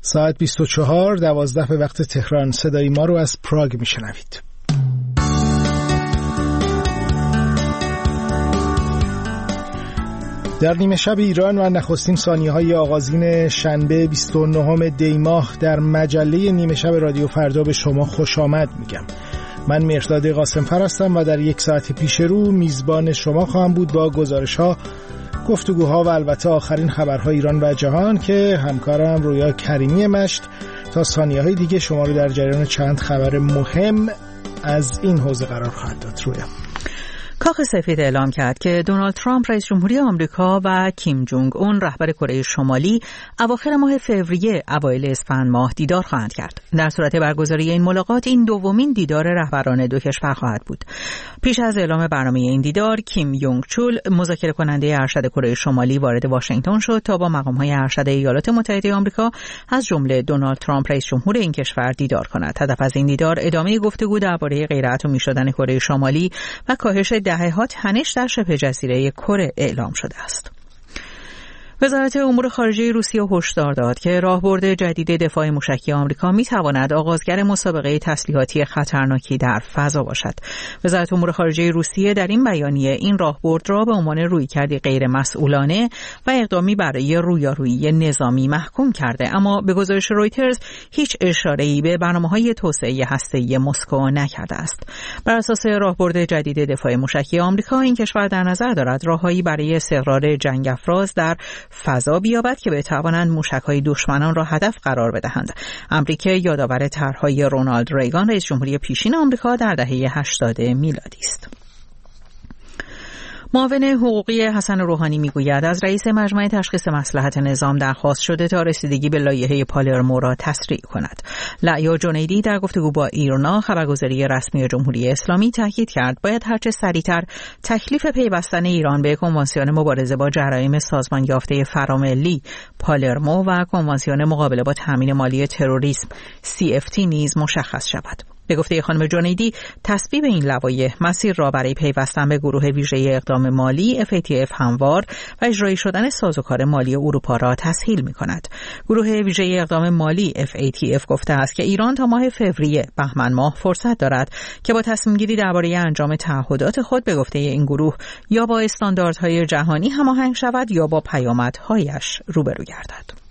ساعت 24 12 به وقت تهران. صدای ما رو از پراگ میشنوید. در نیمه شب ایران و نخستین ثانیه‌های آغازین شنبه 29 دی ماه در مجله نیمه شب رادیو فردا به شما خوش آمد میگم. من مهرداد قاسم‌فر هستم و در یک ساعت پیش رو میزبان شما خواهم بود با گزارش‌ها، گفتگوها و البته آخرین خبرهای ایران و جهان که همکارم رویا کریمی مشت تا ثانیه‌های دیگه شما رو در جریان چند خبر مهم از این حوزه قرار خواهد داد. رویا، کاخ سفید اعلام کرد که دونالد ترامپ رئیس جمهوری آمریکا و کیم جونگ اون رهبر کره شمالی اواخر ماه فوریه اوایل اسفند ماه دیدار خواهند کرد. در صورت برگزاری این ملاقات این دومین دیدار رهبران دو کشور خواهد بود. پیش از اعلام برنامه این دیدار، کیم یونگ چول مذاکره کننده ارشد کره شمالی وارد واشنگتن شد تا با مقام‌های ارشد ایالات متحده آمریکا از جمله دونالد ترامپ رئیس جمهور این کشور دیدار کند. هدف از این دیدار ادامه گفتگو درباره غیراتمی شدن کره شمالی و کاهش دهه‌ها تنش در شبه جزیره کره اعلام شده است. وزارت امور خارجه روسیه هشدار داد که راهبرد جدید دفاع موشکی آمریکا می‌تواند آغازگر مسابقه تسلیحاتی خطرناکی در فضا باشد. وزارت امور خارجه روسیه در این بیانیه این راهبرد را به عنوان رویکردی غیر مسئولانه و اقدامی برای رویارویی نظامی محکوم کرده، اما به گزارش رویترز هیچ اشاره‌ای به برنامه‌های توسعه هسته‌ای مسکو نکرده است. بر اساس راهبرد جدید دفاع موشکی آمریکا، این کشور در نظر دارد راههایی برای استقرار جنگ افراز در فضا بیابد که بتوانند موشک‌های دشمنان را هدف قرار بدهند. امریکا یادآور طرح‌های رونالد ریگان رئیس جمهوری پیشین آمریکا در دهه 80 میلادی است. معاون حقوقی حسن روحانی میگوید از رئیس مجمع تشخیص مصلحت نظام درخواست شده تا رسیدگی به لایحه پالرمو را تسریع کند. لعیا جنیدی در گفتگو با ایرنا خبرگزاری رسمی جمهوری اسلامی تاکید کرد باید هرچه سریعتر تکلیف پیوستن ایران به کنوانسیون مبارزه با جرایم سازمان یافته فراملی پالرمو و کنوانسیون مقابله با تامین مالی تروریسم CFT نیز مشخص شود. به گفته خانم جنیدی، تصویب این لوایح مسیر را برای پیوستن به گروه ویژه اقدام مالی FATF هموار و اجرایی شدن سازوکار مالی اروپا را تسهیل می‌کند. گروه ویژه اقدام مالی FATF گفته است که ایران تا ماه فوریه بهمن ماه فرصت دارد که با تصمیم گیری درباره انجام تعهدات خود به گفته این گروه یا با استانداردهای جهانی هماهنگ شود یا با پیامدهایش روبرو گردد.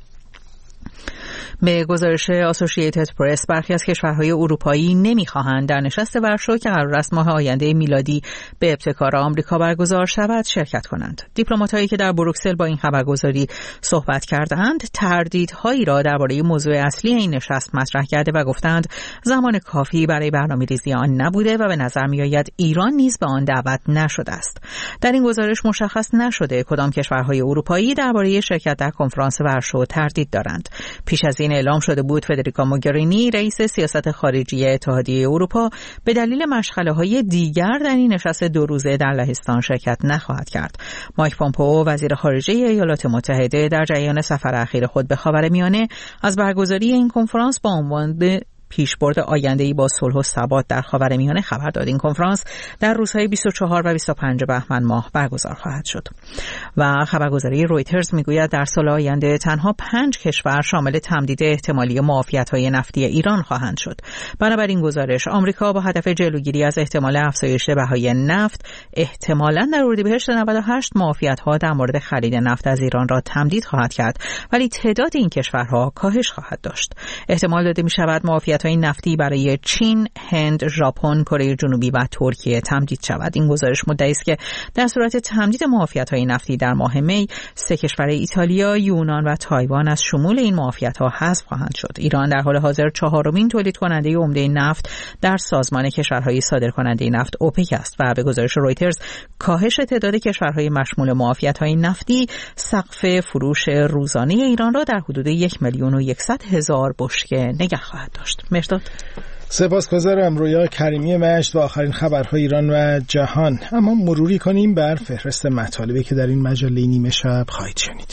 به گزارش اسوسییتد پرس، برخی از کشورهای اروپایی نمی‌خواهند در نشست ورشو که قرار است ماه آینده میلادی به ابتکار آمریکا برگزار شود شرکت کنند. دیپلمات‌هایی که در بروکسل با این خبرگزاری صحبت کردند، تردیدهایی را درباره موضوع اصلی این نشست مطرح کرده و گفتند زمان کافی برای برنامه‌ریزی آن نبوده و به نظر می‌آید ایران نیز به آن دعوت نشده است. در این گزارش مشخص نشده کدام کشورهای اروپایی درباره شرکت در کنفرانس ورشو تردید دارند. پیش از این اعلام شده بود فدریکا موگرینی رئیس سیاست خارجی اتحادیه اروپا به دلیل مشغله‌های دیگر در این نشست 2 روزه در لهستان شرکت نخواهد کرد. مایک پومپئو وزیر خارجه ایالات متحده در جریان سفر اخیر خود به خاورمیانه از برگزاری این کنفرانس با عنوان پیشبرد آینده‌ای با صلح و ثبات در خاورمیانه خبر داد. این کنفرانس در روزهای 24 و 25 بهمن ماه برگزار خواهد شد. و خبرگزاری رویترز میگوید در سال آینده تنها 5 کشور شامل تمدید احتمالی معافیت‌های نفتی ایران خواهند شد. بنابراین گزارش آمریکا با هدف جلوگیری از احتمال افزایش بهای نفت احتمالاً در اردیبهشت 98 معافیت‌ها در مورد خرید نفت از ایران را تمدید خواهد کرد، ولی تعداد این کشورها کاهش خواهد داشت. احتمال داده می‌شود معافیت‌های نفتی برای چین، هند، ژاپن، کره جنوبی و ترکیه تمدید شود. این گزارش مدعی است که در صورت تمدید معافیت‌های نفتی در ماه می 3 کشور ایتالیا، یونان و تایوان از شمول این معافیت‌ها حذف خواهند شد. ایران در حال حاضر 4مین تولید کننده عمده نفت در سازمان کشورهای صادرکننده نفت اوپک است و به گزارش رویترز کاهش تعداد کشورهای مشمول معافیت‌های نفتی سقف فروش روزانه ایران را در حدود 1,100,000 بشکه نگه خواهد داشت. مرداد، سپاسگزارم رویا کریمی مشت و آخرین خبرهای ایران و جهان. اما مروری کنیم بر فهرست مطالبی که در این مجله نیمه شب خواهید شنید.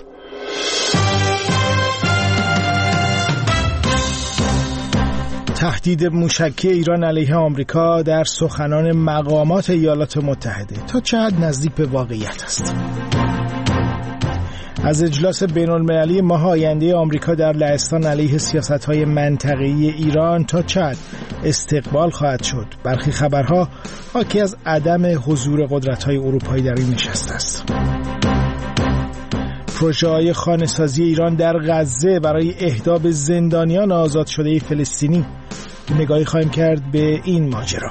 تهدید موشکی ایران علیه آمریکا در سخنان مقامات ایالات متحده تا چه حد نزدیک به واقعیت است؟ از اجلاس بین‌المللی ماه آینده آمریکا در لهستان علیه سیاست‌های منطقه‌ای ایران تا چه حد استقبال خواهد شد؟ برخی خبرها حاکی از عدم حضور قدرت‌های اروپایی در این نشست است. پروژه‌های خانه‌سازی ایران در غزه برای اهدا به زندانیان آزاد شده فلسطینی. نگاهی خواهیم کرد به این ماجرا.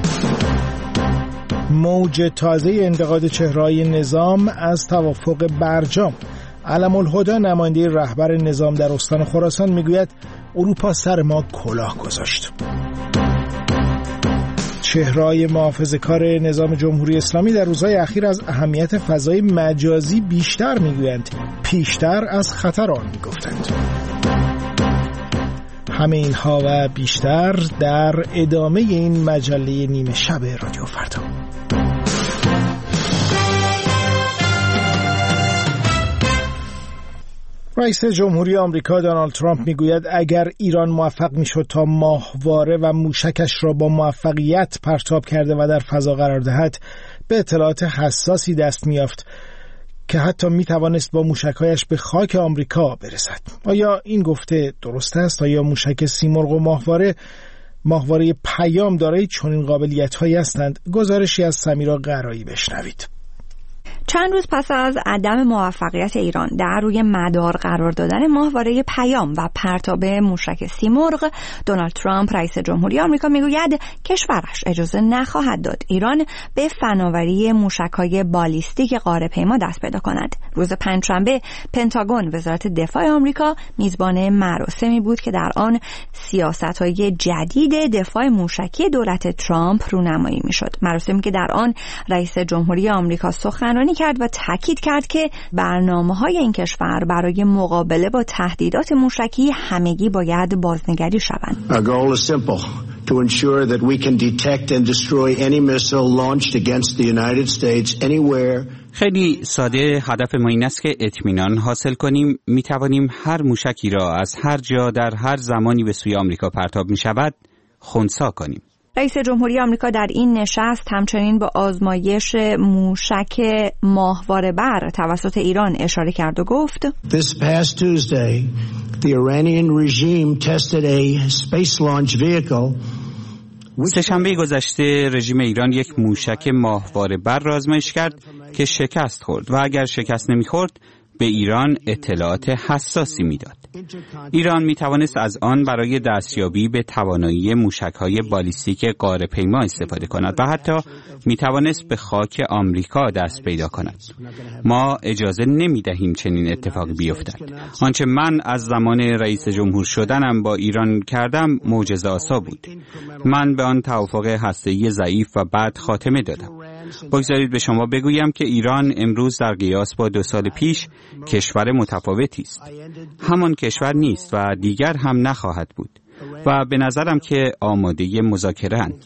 موج تازه انتقاد چهره‌های نظام از توافق برجام. علم‌الهدی نماینده رهبر نظام در استان خراسان میگوید اروپا سر ما کلاه گذاشت. چهره‌های محافظه‌کار نظام جمهوری اسلامی در روزهای اخیر از اهمیت فضای مجازی بیشتر میگویند، پیشتر از خطر آن میگفتند. همه اینها و بیشتر در ادامه این مجله نیمه شب رادیو فردا. رئیس جمهوری آمریکا دونالد ترامپ میگوید اگر ایران موفق میشد تا ماهواره و موشکش را با موفقیت پرتاب کرده و در فضا قرار دهد، به اطلاعات حساسی دست می‌یافت که حتی میتوانست با موشک‌هایش به خاک آمریکا برسد. آیا این گفته درست است؟ آیا موشک سیمرغ و ماهواره پیام دارای چنین قابلیت‌هایی هستند؟ گزارشی از سمیرا قرایی بشنوید. چند روز پس از عدم موفقیت ایران در روی مدار قرار دادن ماهواره پیام و پرتاب موشک سیمرغ، دونالد ترامپ رئیس جمهوری آمریکا میگوید کشورش اجازه نخواهد داد ایران به فناوری موشک‌های بالیستیک غاره‌پیما دست پیدا کند. روز پنجشنبه پنتاگون، وزارت دفاع آمریکا، میزبان مراسمی بود که در آن سیاست‌های جدید دفاع موشکی دولت ترامپ رونمایی می‌شد. مراسمی که در آن رئیس جمهوری آمریکا سخنرانی کرد و تاکید کرد که برنامه‌های این کشور برای مقابله با تهدیدات موشکی همگی باید بازنگری شوند. Our goal is simple: to ensure that we can detect and destroy any missile launched against the United States anywhere. خیلی ساده، هدف ما این است که اطمینان حاصل کنیم می‌توانیم هر موشکی را از هر جا در هر زمانی به سوی آمریکا پرتاب می‌شود خنثی کنیم. رئیس جمهوری آمریکا در این نشست همچنین به آزمایش موشک ماهواره بر توسط ایران اشاره کرد و گفت This past Tuesday, the Iranian regime tested a space launch vehicle. سه‌شنبه گذشته رژیم ایران یک موشک ماهواره بر را آزمایش کرد که شکست خورد و اگر شکست نمی‌خورد به ایران اطلاعات حساسی میداد. ایران میتوانست از آن برای دستیابی به توانایی موشک‌های بالیستیک غاره‌پیما استفاده کند و حتی میتوانست به خاک آمریکا دست پیدا کند. ما اجازه نمیدهیم چنین اتفاقی بیفتد. آنچه من از زمان رئیس جمهور شدنم با ایران کردم معجزه‌آسا بود. من به آن توافق هسته‌ای ضعیف و بد خاتمه دادم. بگذارید به شما بگویم که ایران امروز در قیاس با 2 سال پیش کشور متفاوتی است. همان کشور نیست و دیگر هم نخواهد بود و به نظرم که آماده مذاکره اند.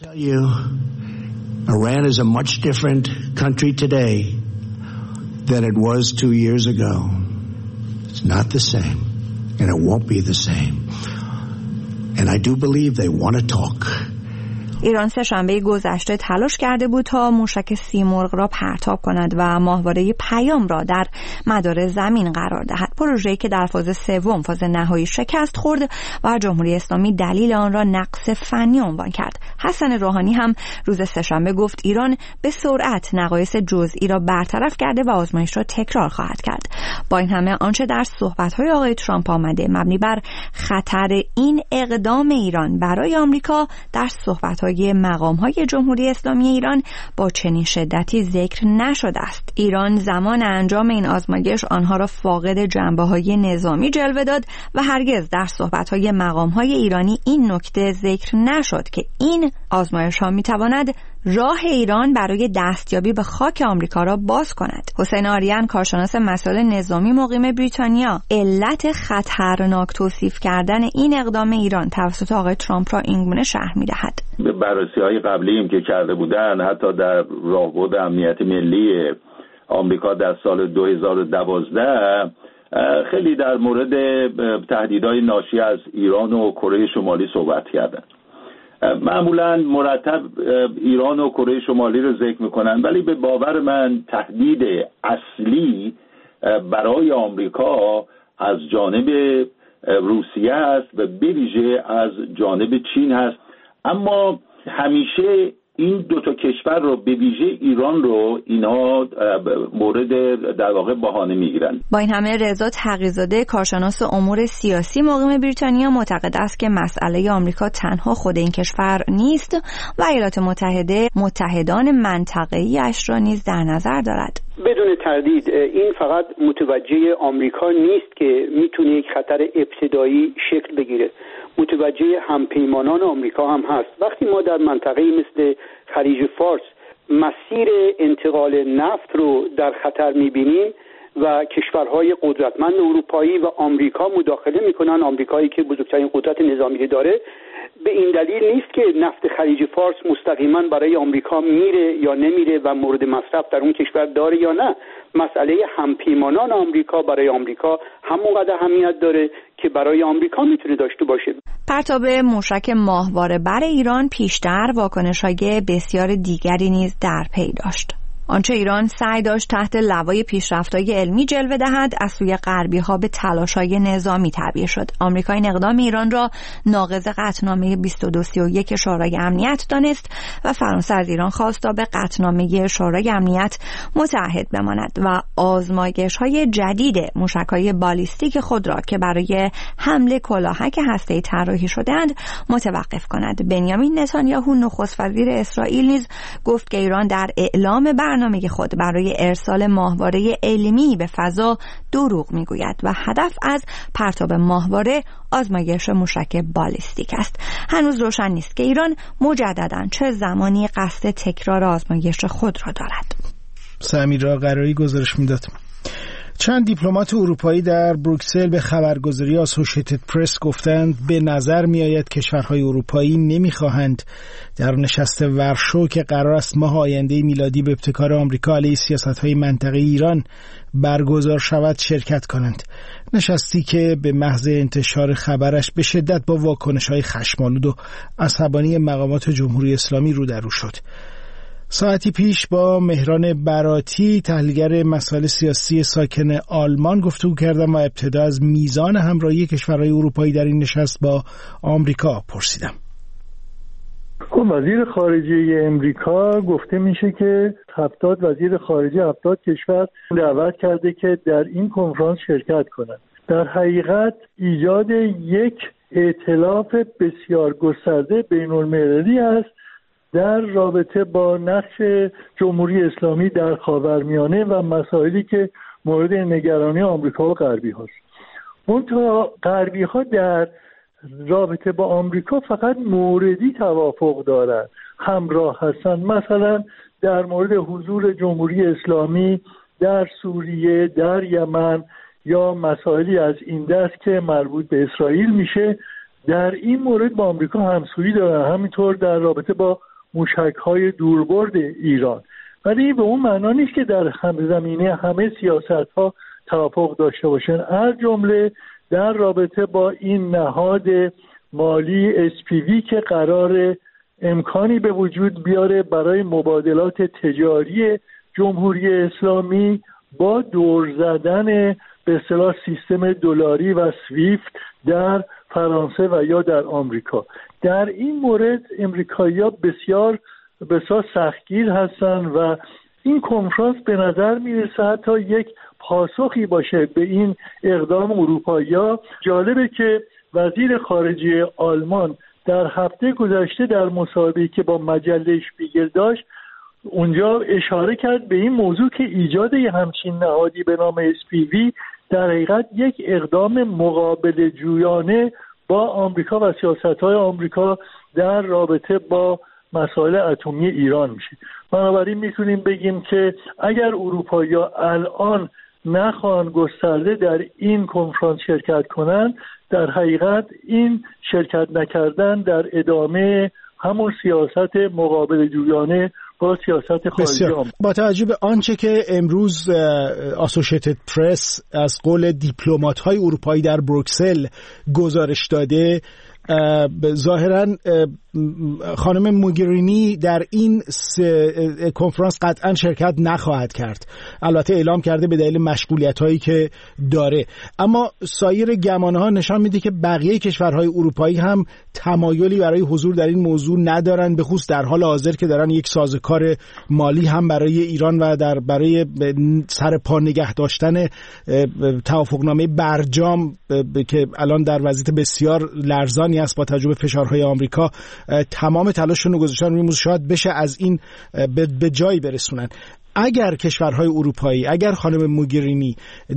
Iran is a much different country today than it was 2 years ago. It's not the same and it won't be the same. And I do believe they want to talk. ایران سه‌شنبه گذشته تلاش کرده بود تا موشک سیمرغ را پرتاب کند و ماهواره پیام را در مدار زمین قرار دهد. پروژه‌ای که در فاز سوم، فاز نهایی شکست خورد و جمهوری اسلامی دلیل آن را نقص فنی عنوان کرد. حسن روحانی هم روز سه‌شنبه گفت ایران به سرعت نقایص جزئی را برطرف کرده و آزمایش را تکرار خواهد کرد. با این همه آنچه در صحبت‌های آقای ترامپ آمده مبنی بر خطر این اقدام ایران برای آمریکا در صحبت‌های مقام‌های جمهوری اسلامی ایران با چنین شدتی ذکر نشده است. ایران زمان انجام این آزمایش آنها را فاقد جنبه‌های نظامی جلوه داد و هرگز در صحبت‌های مقام‌های ایرانی این نکته ذکر نشد که این آزمایش‌ها می‌تواند راه ایران برای دستیابی به خاک آمریکا را باز کند. حسین آریان، کارشناس مسائل نظامی مقیم بریتانیا، علت خطرناک توصیف کردن این اقدام ایران توسط آقای ترامپ را اینگونه شرح می‌دهد. بررسی‌های قبلیم که کرده بودند، حتی در راهبرد امنیت ملی آمریکا در سال 2012 خیلی در مورد تهدیدهای ناشی از ایران و کره شمالی صحبت کردند. معمولا مرتب ایران و کره شمالی رو ذکر میکنن، ولی به باور من تهدید اصلی برای آمریکا از جانب روسیه است و به ویژه از جانب چین هست. اما همیشه این دو تا کشور رو به ویژه ایران رو اینها مورد در واقع بهانه میگیرن. با این همه رضا تقی‌زاده کارشناس امور سیاسی مقیم بریتانیا معتقد است که مسئله آمریکا تنها خود این کشور نیست و ایالات متحده متحدان منطقه‌ای اش را نیز در نظر دارد. بدون تردید این فقط متوجه آمریکا نیست که میتونه یک خطر ابتدایی شکل بگیره، متوجه همپیمانان آمریکا هم هست. وقتی ما در منطقه‌ای مثل خلیج فارس مسیر انتقال نفت رو در خطر می‌بینیم و کشورهای قدرتمند اروپایی و آمریکا مداخله می‌کنن، آمریکایی که بزرگترین قدرت نظامی داره، به این دلیل نیست که نفت خلیج فارس مستقیما برای آمریکا میره یا نمیره و مورد مصرف در اون کشور داره یا نه. مسئله همپیمانان آمریکا برای آمریکا همونقدر اهمیت داره که برای آمریکا میتونه داشته باشه. پرتاب موشک ماهواره بر ایران پیشتر واکنش‌های بسیار دیگری نیز در پی داشت. آنچه ایران سعی داشت تحت لوای پیشرفت‌های علمی جلوه دهد، از سوی غربی‌ها به تلاش‌های نظامی تعبیر شد. آمریکا این اقدام ایران را ناقض قطعنامه 2231 شورای امنیت دانست و فرانسه از ایران خواست تا به قطعنامه شورای امنیت متعهد بماند و آزمایش‌های جدید موشک‌های بالیستیک خود را که برای حمله کلاهک هسته‌ای طراحی شده‌اند متوقف کند. بنیامین نتانیاهو نخست وزیر اسرائیل نیز گفت که ایران در اعلام برنامه خود برای ارسال ماهواره علمی به فضا دروغ میگوید و هدف از پرتاب ماهواره آزمایش موشک بالیستیک است. هنوز روشن نیست که ایران مجدداً چه زمانی قصد تکرار آزمایش خود را دارد. سمیرا قراری گزارش میداد. چند دیپلمات اروپایی در بروکسل به خبرگزاری آسوشیتد پرس گفتند به نظر می آید کشورهای اروپایی نمیخواهند در نشست ورشو که قرار است ماه آینده میلادی به ابتکار آمریکا علیه سیاست‌های منطقه‌ای ایران برگزار شود شرکت کنند. نشستی که به محض انتشار خبرش به شدت با واکنش‌های خشم‌آلود و عصبانی مقامات جمهوری اسلامی رو در رو شد. ساعتی پیش با مهران براتی تحلیلگر مسائل سیاسی ساکن آلمان گفتگو کردم و ابتدا از میزان همراهی کشورهای اروپایی در این نشست با آمریکا پرسیدم. وزیر خارجه امریکا گفته میشه که 70 وزیر خارجه 70 کشور دعوت کرده که در این کنفرانس شرکت کنند. در حقیقت ایجاد یک ائتلاف بسیار گسترده بین‌المللی است در رابطه با نقش جمهوری اسلامی در خاورمیانه و مسائلی که مورد نگرانی آمریکا و غربی هاست. منتها غربی ها در رابطه با آمریکا فقط موردی توافق دارند، همراه هستند. مثلا در مورد حضور جمهوری اسلامی در سوریه، در یمن یا مسائلی از این دست که مربوط به اسرائیل میشه، در این مورد با آمریکا همسویی دارن. همینطور در رابطه با موشک‌های دوربرد ایران. ولی به اون معنا نیست که در هم زمینه همه سیاست‌ها توافق داشته باشن. از جمله در رابطه با این نهاد مالی SPV که قرار امکانی به وجود بیاره برای مبادلات تجاری جمهوری اسلامی با دور زدن به اصطلاح سیستم دلاری و سویفت در فرانسه و یا در آمریکا. در این مورد امریکایی‌ها بسیار سختگیر هستند و این کنفرانس به نظر میرسه حتی یک پاسخی باشه به این اقدام اروپایی‌ها. جالبه که وزیر خارجه آلمان در هفته گذشته در مصاحبه‌ای که با مجله شپیگل داشت اونجا اشاره کرد به این موضوع که ایجاد همچین نهادی به نام SPV در حقیقت یک اقدام مقابل جویانه با آمریکا و سیاست‌های آمریکا در رابطه با مسائل اتمی ایران میشه. بنابراین میتونیم بگیم که اگر اروپایی‌ها الان نخواهند گسترده در این کنفرانس شرکت کنند، در حقیقت این شرکت نکردن در ادامه همون سیاست مقابل جویانه با سیاست خارجی آمریکا. با توجه به آنچه که امروز آسوشیتد پرس از قول دیپلمات‌های اروپایی در بروکسل گزارش داده، ظاهراً خانم موگرینی در این کنفرانس قطعا شرکت نخواهد کرد. البته اعلام کرده به دلیل مشغولیت‌هایی که داره، اما سایر گمانه‌ها نشان میده که بقیه کشورهای اروپایی هم تمایلی برای حضور در این موضوع ندارن، به خصوص در حال حاضر که دارن یک سازوکار مالی هم برای ایران و برای سر پا نگه داشتن توافقنامه برجام که الان در وضعیت بسیار لرزانی است با توجه به فشارهای آمریکا، تمام تلاششون رو گذاشتن روی موضوع شاید بشه از این به جایی برسونن. اگر کشورهای اروپایی، اگر خانم موگرینی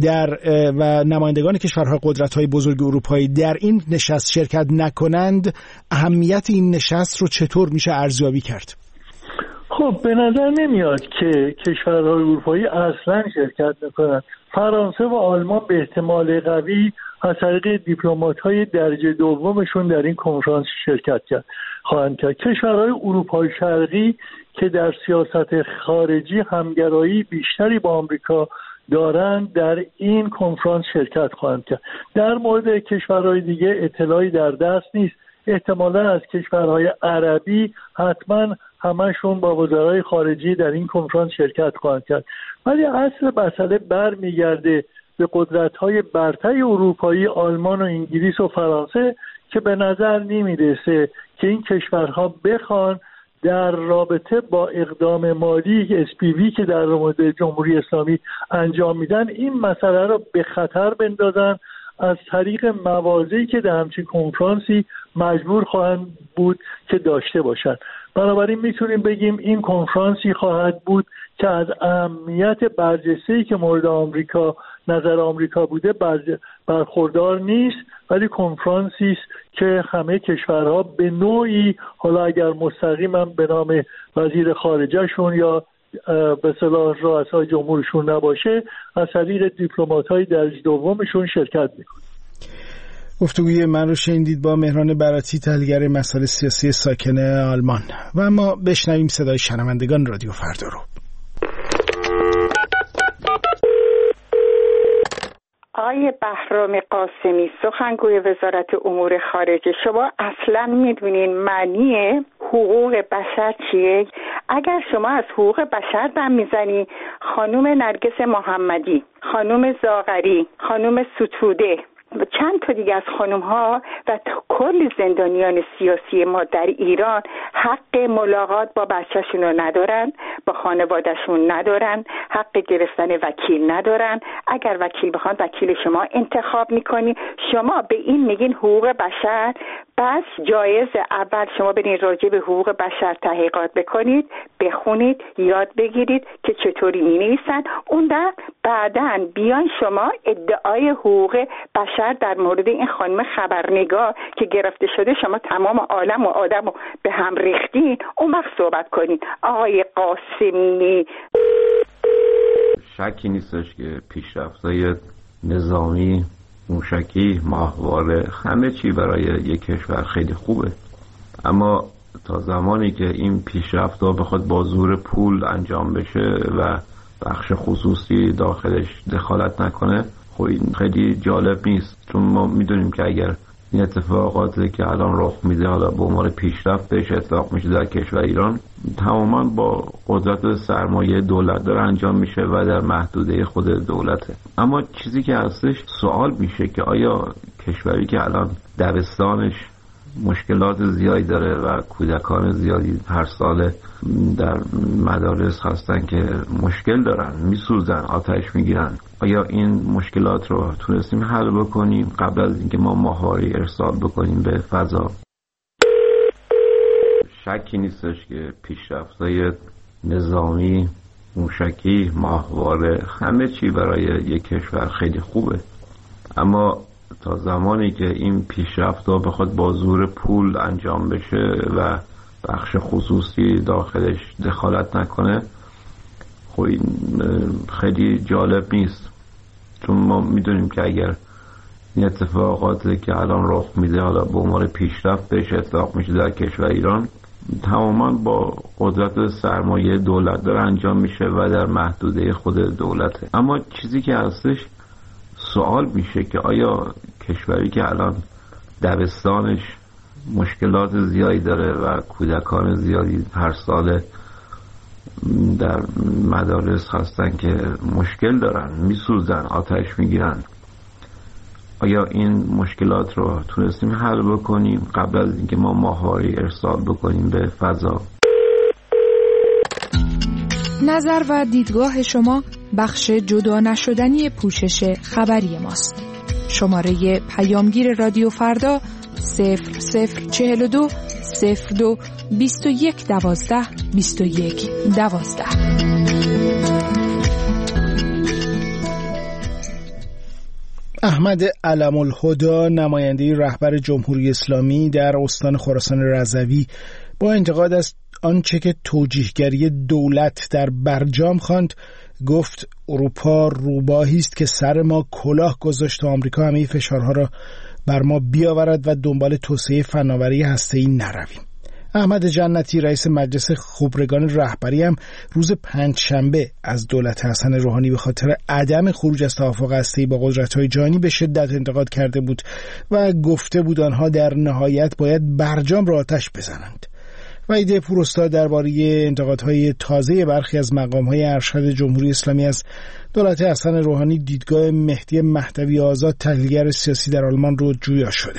و نمایندگان کشورهای قدرت‌های بزرگ اروپایی در این نشست شرکت نکنند، اهمیت این نشست رو چطور میشه ارزیابی کرد؟ خب به نظر نمیاد که کشورهای اروپایی اصلا شرکت نکنند. فرانسه و آلمان به احتمال قوی از طریق دیپلمات‌های درجه دومشون در این کنفرانس شرکت خواهند کرد. کشورهای اروپای شرقی که در سیاست خارجی همگرایی بیشتری با آمریکا دارند در این کنفرانس شرکت خواهند کرد. در مورد کشورهای دیگه اطلاعی در دست نیست. احتمالاً از کشورهای عربی حتما همشون با وزرای خارجی در این کنفرانس شرکت خواهند کرد. ولی اصل مسئله برمیگرده به قدرت‌های برتر اروپایی، آلمان و انگلیس و فرانسه که به نظر نمی‌رسه که این کشورها بخوان در رابطه با اقدام مالی SPV که در مورد جمهوری اسلامی انجام میدن این مسئله رو به خطر بندازن از طریق مواضعی که در همچین کنفرانسی مجبور خواهند بود که داشته باشند. بنابراین میتونیم بگیم این کنفرانسی خواهد بود که از اهمیت برجسته‌ای که مورد آمریکا نظر آمریکا بوده برخوردار نیست، ولی کنفرانسی است که همه کشورها به نوعی، حالا اگر مستقیما به نام وزیر خارجهشون یا به اصطلاح رؤسای جمهورشون نباشه، از طریق دیپلمات‌های درجه دومشون شرکت میکنه. گفتگوی من رو شنیدید با مهران براتی، تحلیلگر مسائل سیاسی ساکن آلمان. و اما بشنویم صدای شنوندگان رادیو فردا رو. آقای بهرام قاسمی، سخنگوی وزارت امور خارجه، شما اصلا میدونین معنی حقوق بشر چیه؟ اگر شما از حقوق بشر دم میزنی، خانم نرگس محمدی، خانم زاغری، خانم ستوده و چند تا دیگه از خانم ها و کل زندانیان سیاسی ما در ایران حق ملاقات با بچه‌شون رو ندارن، با خانواده‌شون ندارن، حق گرفتن وکیل ندارن. اگر وکیل بخوان وکیل شما انتخاب میکنی. شما به این میگین حقوق بشر؟ پس جایز اول شما برین راجع به حقوق بشر تحقیقات بکنید، بخونید، یاد بگیرید که چطوری می‌نویسن. اون بعداً بیان شما ادعای حقوق بشر در مورد این خانم خبرنگار که گرفته شده، شما تمام عالم و آدم رو به هم ریختین، اون وقت صحبت کنید. آقای قاسمی، شکی نیستش که پیشرفت‌های نظامی، موشکی، ماهواره، همه چی برای یک کشور خیلی خوبه، اما تا زمانی که این پیشرفت‌ها بخواد با زور پول انجام بشه و بخش خصوصی داخلش دخالت نکنه، خب این خیلی جالب نیست. چون ما میدونیم که اگر این اتفاقاتی که الان رخ میده حالا به عنوان پیشرفت بهش اطلاق میشه در کشور ایران، تماما با قدرت سرمایه دولت داره انجام میشه و در محدوده خود دولته. اما چیزی که هستش سوال میشه که آیا کشوری که الان دبستانش مشکلات زیادی داره و کودکان زیادی هر سال در مدارس هستن که مشکل دارن، میسوزن، آتش میگیرن، آیا این مشکلات رو تونستیم حل بکنیم قبل از اینکه ما ماهواره ارسال بکنیم به فضا؟ شکی نیستش که پیشرفت‌های نظامی، موشکی، ماهواره، همه چی برای یک کشور خیلی خوبه، اما تا زمانی که این پیشرفت‌ها بخواد با زور پول انجام بشه و بخش خصوصی داخلش دخالت نکنه، خب این خیلی جالب نیست. چون ما میدونیم که اگر این اتفاقاتی که الان رخ میده حالا به عنوان پیشرفت بهش اطلاق میشه در کشور ایران، تماما با قدرت سرمایه دولت داره انجام میشه و در محدوده خود دولته. اما چیزی که هستش سوال میشه که آیا کشوری که الان دبستانش مشکلات زیادی داره و کودکان زیادی هر سال در مدارس هستن که مشکل دارن، میسوزن، آتش میگیرن. آیا این مشکلات رو تونستیم حل بکنیم قبل از اینکه ما ماهواره ارسال بکنیم به فضا؟ نظر و دیدگاه شما بخش جدا نشدنی پوشش خبری ماست. شماره پیامگیر رادیو فردا 0042 02 21 12 21 12. احمد علم الهدی، نماینده رهبر جمهوری اسلامی در استان خراسان رضوی، با انتقاد از آنچه که توجیهگری دولت در برجام خواند، گفت اروپا روباهی است که سر ما کلاه گذاشت و آمریکا همه فشارها را بر ما بیاورد و دنبال توسعه فناوری هسته‌ای نرویم. احمد جنتی، رئیس مجلس خبرگان رهبری، هم روز پنجشنبه از دولت حسن روحانی به خاطر عدم خروج از توافق هسته‌ای با قدرت‌های جهانی به شدت انتقاد کرده بود و گفته بود آنها در نهایت باید برجام را آتش بزنند. وحید پوراستاد درباره انتقادهای تازه برخی از مقام‌های ارشد جمهوری اسلامی از دولت حسن روحانی دیدگاه مهدی مهدوی آزاد، تحلیلگر سیاسی در آلمان، رو جویا شده.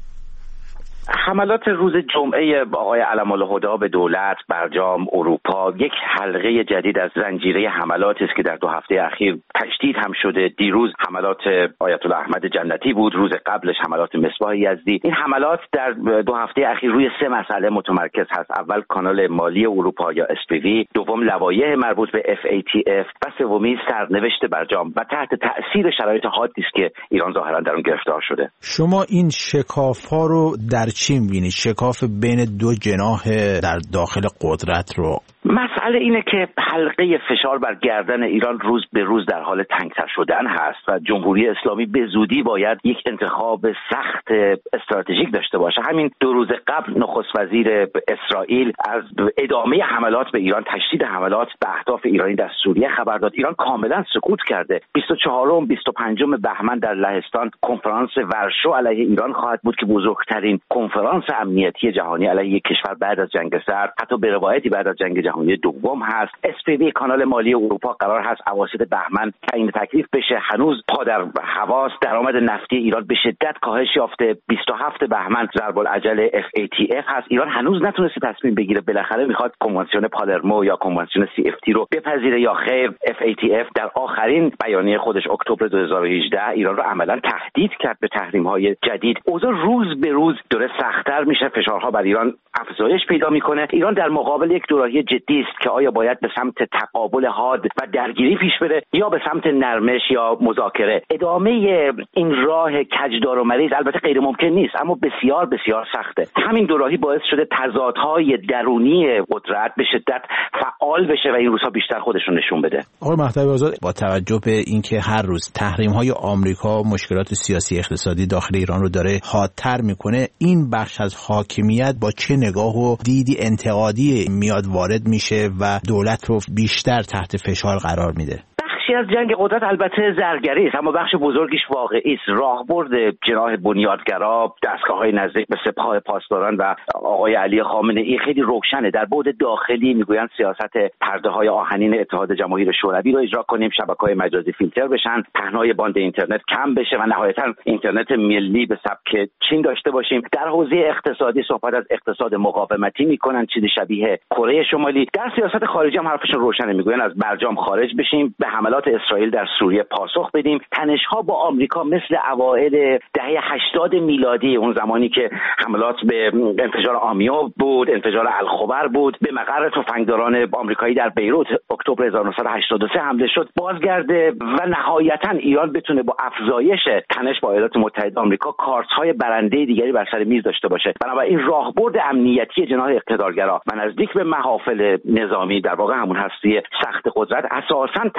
حملات روز جمعه آقای علم الهدی به دولت، برجام، اروپا یک حلقه جدید از زنجیره حملاتی است که در 2 هفته اخیر تشدید هم شده. دیروز حملات آیت الله احمد جنتی بود، روز قبلش حملات مصباح یزدی. این حملات در 2 هفته اخیر روی 3 مسئله متمرکز هست. اول کانال مالی اروپا یا SPV، دوم لوایح مربوط به FATF و سومی سرنوشت برجام و تحت تأثیر شرایط حادی است که ایران ظاهرا در اون گرفتار شده. شما این شکاف‌ها رو در چی می‌بینید؟ شکاف بین 2 جناح در داخل قدرت رو. مسئله اینه که حلقه فشار بر گردن ایران روز به روز در حال تنگ‌تر شدن هست و جمهوری اسلامی به زودی باید یک انتخاب سخت استراتژیک داشته باشه. همین 2 روز قبل نخست وزیر اسرائیل از ادامه حملات به ایران، تشدید حملات به اهداف ایرانی در سوریه خبر داد. ایران کاملا سکوت کرده. 24 و 25 بهمن در لهستان کنفرانس ورشو علیه ایران خواهد بود که بزرگترین کنفرانس امنیتی جهانی علیه یک کشور بعد از جنگ سرد، حتی به روایتی بعد از جنگ جهانی دوم هست. SPV کانال مالی اروپا قرار هست اواسط بهمن تعیین تکلیف بشه. هنوز پا در هواست. درآمد نفتی ایران به شدت کاهش یافته. 27 بهمن ضرب العجل FATF هست. ایران هنوز نتونسته تصمیم بگیره بالاخره میخواد کنوانسیون پالرمو یا کنوانسیون CFT رو بپذیره یا خیر. FATF در آخرین بیانیه خودش اکتبر 2018 ایران رو عملا تهدید کرد به تحریم‌های جدید. اوضاع روز به روز داره سخت‌تر میشه. فشارها بر ایران افزایش پیدا میکنه. ایران در مقابل یک دوراهی جدی است که آیا باید به سمت تقابل حاد و درگیری پیش بره یا به سمت نرمش یا مذاکره. ادامه این راه کجدار و مریض البته غیر ممکن نیست، اما بسیار بسیار سخته. همین دوراهی باعث شده تضادهای درونی قدرت به شدت فعال بشه و این روزها بیشتر خودشون نشون بده. آقای مهدوی آزاد، با توجه به اینکه هر روز تحریم‌های آمریکا مشکلات سیاسی اقتصادی داخل ایران رو داره حادتر میکنه، این بخش از حاکمیت با چه نگاه و دیدی انتقادی میاد وارد میشه و دولت رو بیشتر تحت فشار قرار میده؟ بخشی از جنگ قدرت البته زرگری است، اما بخش بزرگیش واقعی است. راهبرد جناح بنیادگرا، دستگاه‌های نزدیک به سپاه پاسداران و آقای علی خامنه‌ای خیلی روشنه. در بعد داخلی میگویند سیاست پرده‌های آهنین اتحاد جماهیر شوروی رو اجرا کنیم، شبکه‌های مجازی فیلتر بشن، پهنای باند اینترنت کم بشه و نهایتاً اینترنت ملی به سبک چین داشته باشیم. در حوزه اقتصادی صحبت از اقتصاد مقاومتی میکنن، چیزی شبیه کره شمالی. در سیاست خارجی هم حرفشون روشنه، میگویند از برجام خارج بشیم، به حملات اسرائیل در سوریه پاسخ بدیم. تنش‌ها با آمریکا مثل اوایل دهه 80 میلادی، اون زمانی که حملات به انفجار آمیو بود، انفجار الخبر بود، به مقر تفنگداران آمریکایی در بیروت اکتبر 1983 حمله شد، بازگرده و نهایتاً ایران بتونه با افزایش تنش با ایالات متحده آمریکا کارت‌های برنده دیگری بر سر میز داشته باشه. بنابراین راهبرد امنیتی جناح اقتدارگرا و نزدیک به محافل نظامی، در واقع همون هستی سخت قدرت، اساساً تضاد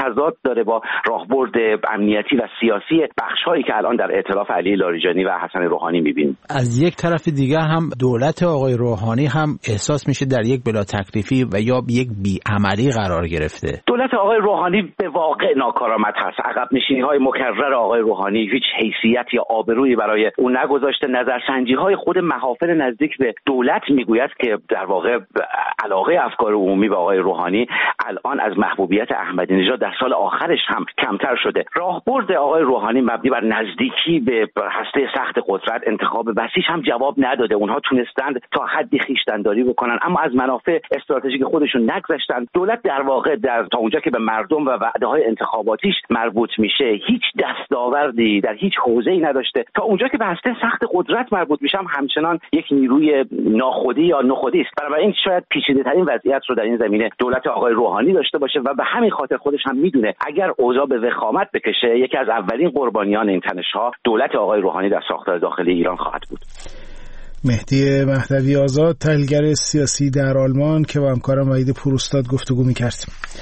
داره با راهبرد امنیتی و سیاسی بخش‌هایی که الان در ائتلاف علی لاریجانی و حسن روحانی می‌بینیم. از یک طرف دیگر هم دولت آقای روحانی هم احساس میشه در یک بلا تکلیفی و یا یک بی‌عملی قرار گرفته. دولت آقای روحانی به واقع ناکارآمد هست. عقب نشینی‌های مکرر آقای روحانی هیچ حیثیت یا آبرویی برای او نگذاشته. نظرسنجی‌های خود محافل نزدیک به دولت میگوید که در واقع علاقه افکار عمومی به آقای روحانی الان از محبوبیت احمدی نژاد در سال آخرش هم کمتر شده. راهبرد آقای روحانی مبنی بر نزدیکی به هسته سخت قدرت، انتخاب وسیع هم جواب نداده. اونها تونستند تا حدی خویشتن‌داری بکنن اما از منافع استراتژیک خودشون نگذشتن. دولت در واقع تا اونجا که به مردم و وعده‌های انتخاباتیش مربوط میشه هیچ دستاوردی در هیچ حوزه‌ای نداشته. تا اونجا که به هسته سخت قدرت مربوط میشه همچنان یک نیروی ناخودی یا نخودی است. بنابراین شاید پیچیده‌ترین وضعیت رو در این زمینه دولت آقای روحانی داشته باشه و به همین خاطر خودش هم میدونه اگر اوضاع به وخامت بکشه یکی از اولین قربانیان این تنش‌ها دولت آقای روحانی در ساختار داخلی ایران خواهد بود. مهدی مهدوی آزاد، تحلیلگر سیاسی در آلمان که با همکارم وحید پوراستاد گفتگو می‌کرد.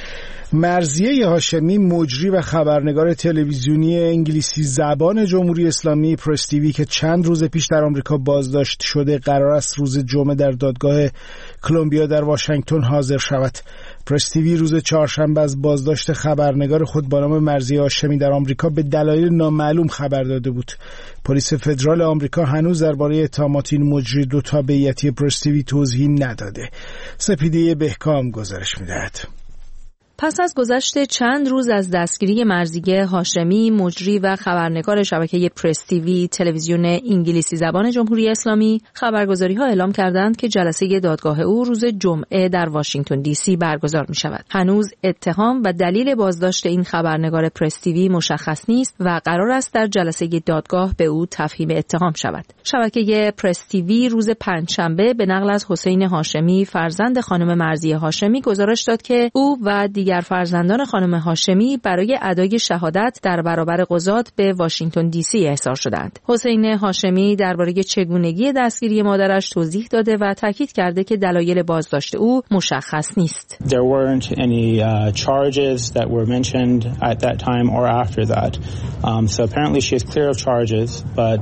مرضیه هاشمی، مجری و خبرنگار تلویزیونی انگلیسی زبان جمهوری اسلامی پرس تیوی که چند روز پیش در آمریکا بازداشت شده، قرار است روز جمعه در دادگاه کلمبیا در واشنگتن حاضر شود. پرس تیوی روز چهارشنبه از بازداشت خبرنگار خود با نام مرضیه هاشمی در آمریکا به دلایل نامعلوم خبر داده بود. پلیس فدرال آمریکا هنوز درباره اتهامات این مجری دو تابعیتی پرس تیوی توضیحی نداده. سپیده بهکام گزارش می‌دهد. پس از گذشت چند روز از دستگیری مرضیه هاشمی، مجری و خبرنگار شبکه پرس تیوی تلویزیون انگلیسی زبان جمهوری اسلامی، خبرگزاری‌ها اعلام کردند که جلسه دادگاه او روز جمعه در واشنگتن دی سی برگزار می‌شود. هنوز اتهام و دلیل بازداشت این خبرنگار پرس تیوی مشخص نیست و قرار است در جلسه دادگاه به او تفهیم اتهام شود. شبکه پرس تیوی روز پنجشنبه به نقل از حسین هاشمی، فرزند خانم مرضیه هاشمی، گزارش داد که او و دیگر فرزندان خانم هاشمی برای ادای شهادت در برابر قضات به واشنگتن دی سی احضار شدند. حسین هاشمی درباره چگونگی دستگیری مادرش توضیح داده و تاکید کرده که دلایل بازداشت او مشخص نیست. There weren't any charges that were mentioned at that time or after that. So apparently she is clear of charges, but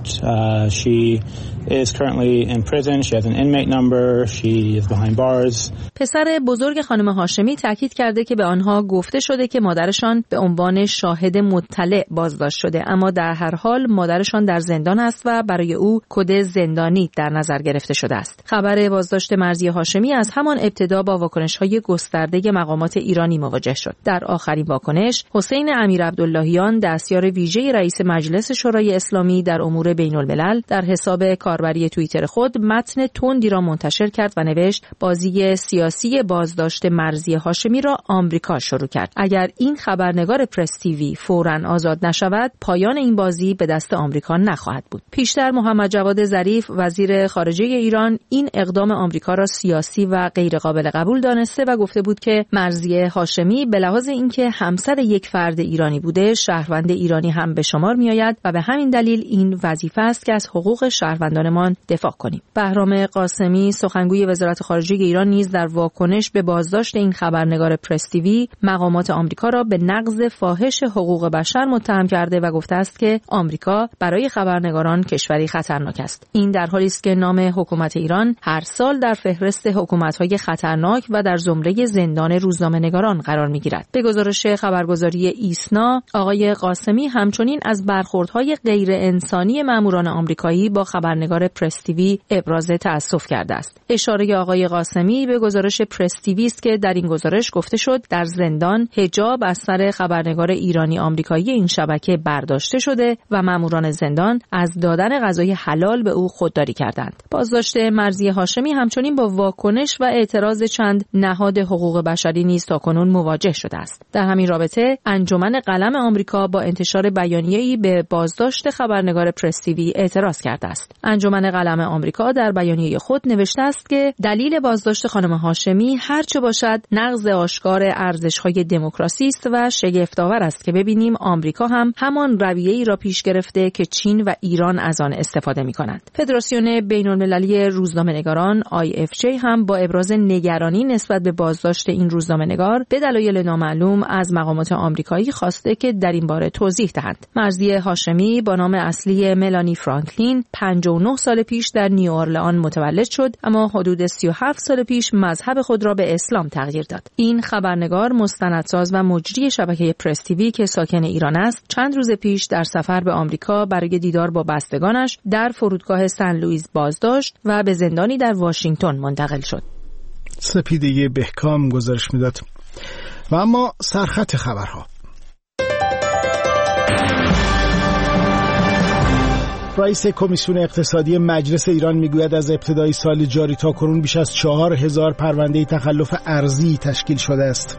she is currently in prison. She has an inmate number. She is behind bars. پسر بزرگ خانم هاشمی تاکید کرده که به آنها گفته شده که مادرشان به عنوان شاهد مطلع بازداشت شده، اما در هر حال مادرشان در زندان است و برای او کد زندانی در نظر گرفته شده است. خبر بازداشت مرضیه هاشمی از همان ابتدا با واکنش‌های گسترده مقامات ایرانی مواجه شد. در آخرین واکنش، حسین امیرعبداللهیان، دستیار ویژه رئیس مجلس شورای اسلامی در امور بین‌الملل، در حساب کاربری توییتر خود متن تندی را منتشر کرد و نوشت: بازی سیاسی بازداشت مرضیه هاشمی را آمریکا شروع کرد. اگر این خبرنگار پرس تیوی فوراً آزاد نشود، پایان این بازی به دست آمریکا نخواهد بود. پیشتر محمد جواد ظریف، وزیر خارجه ایران، این اقدام آمریکا را سیاسی و غیر قابل قبول دانسته و گفته بود که مرضیه هاشمی به لحاظ اینکه همسر یک فرد ایرانی بوده، شهروند ایرانی هم به شمار میآید و به همین دلیل این وظیفه است که از حقوق شهروندانمان دفاع کنیم. بهرام قاسمی، سخنگوی وزارت خارجه ایران، نیز در واکنش به بازداشت این خبرنگار پرس تیوی مقامات آمریکا را به نقض فاحش حقوق بشر متهم کرده و گفته است که آمریکا برای خبرنگاران کشوری خطرناک است. این در حالی است که نام حکومت ایران هر سال در فهرست حکومت‌های خطرناک و در زمره زندان روزنامه‌نگاران قرار می‌گیرد. به گزارش خبرگزاری ایسنا، آقای قاسمی همچنین از برخوردهای غیر انسانی ماموران آمریکایی با خبرنگار پرس تیوی ابراز تأسف کرده است. اشاره آقای قاسمی به گزارش پرس تیوی است که در این گزارش گفته شد در زندان حجاب از سر خبرنگار ایرانی آمریکایی این شبکه برداشته شده و ماموران زندان از دادن غذای حلال به او خودداری کردند. بازداشت مرضیه هاشمی همچنین با واکنش و اعتراض چند نهاد حقوق بشری نیز تاکنون مواجه شده است. در همین رابطه انجمن قلم آمریکا با انتشار بیانیه‌ای به بازداشت خبرنگار پرس تیوی اعتراض کرده است. انجمن قلم آمریکا در بیانیه خود نوشته است که دلیل بازداشت خانم هاشمی هرچه باشد نقض آشکار ارزش‌های دموکراسی است و شگفت‌آور است که ببینیم آمریکا هم همان رویه‌ای را پیش گرفته که چین و ایران از آن استفاده می‌کنند. فدراسیون بین‌المللی روزنامه‌نگاران IFJ هم با ابراز نگرانی نسبت به بازداشت این روزنامه‌نگار به دلایل نامعلوم از مقامات آمریکایی خواسته که در این باره توضیح دهند. مرضیه هاشمی با نام اصلی ملانی فرانکلین 59 سال پیش در نیوآرلئان متولد شد، اما حدود 37 سال پیش مذهب خود را به اسلام تغییر داد. این خبرنگار، مستندساز و مجری شبکه پرس تیوی که ساکن ایران است، چند روز پیش در سفر به آمریکا برای دیدار با بستگانش در فرودگاه سن لوئیس بازداشت و به زندانی در واشنگتن منتقل شد. سپیده بهکام گزارش میداد. و اما سرخط خبرها. رئیس کمیسیون اقتصادی مجلس ایران میگوید از ابتدای سال جاری تا کنون بیش از 4000 پرونده تخلف ارضی تشکیل شده است.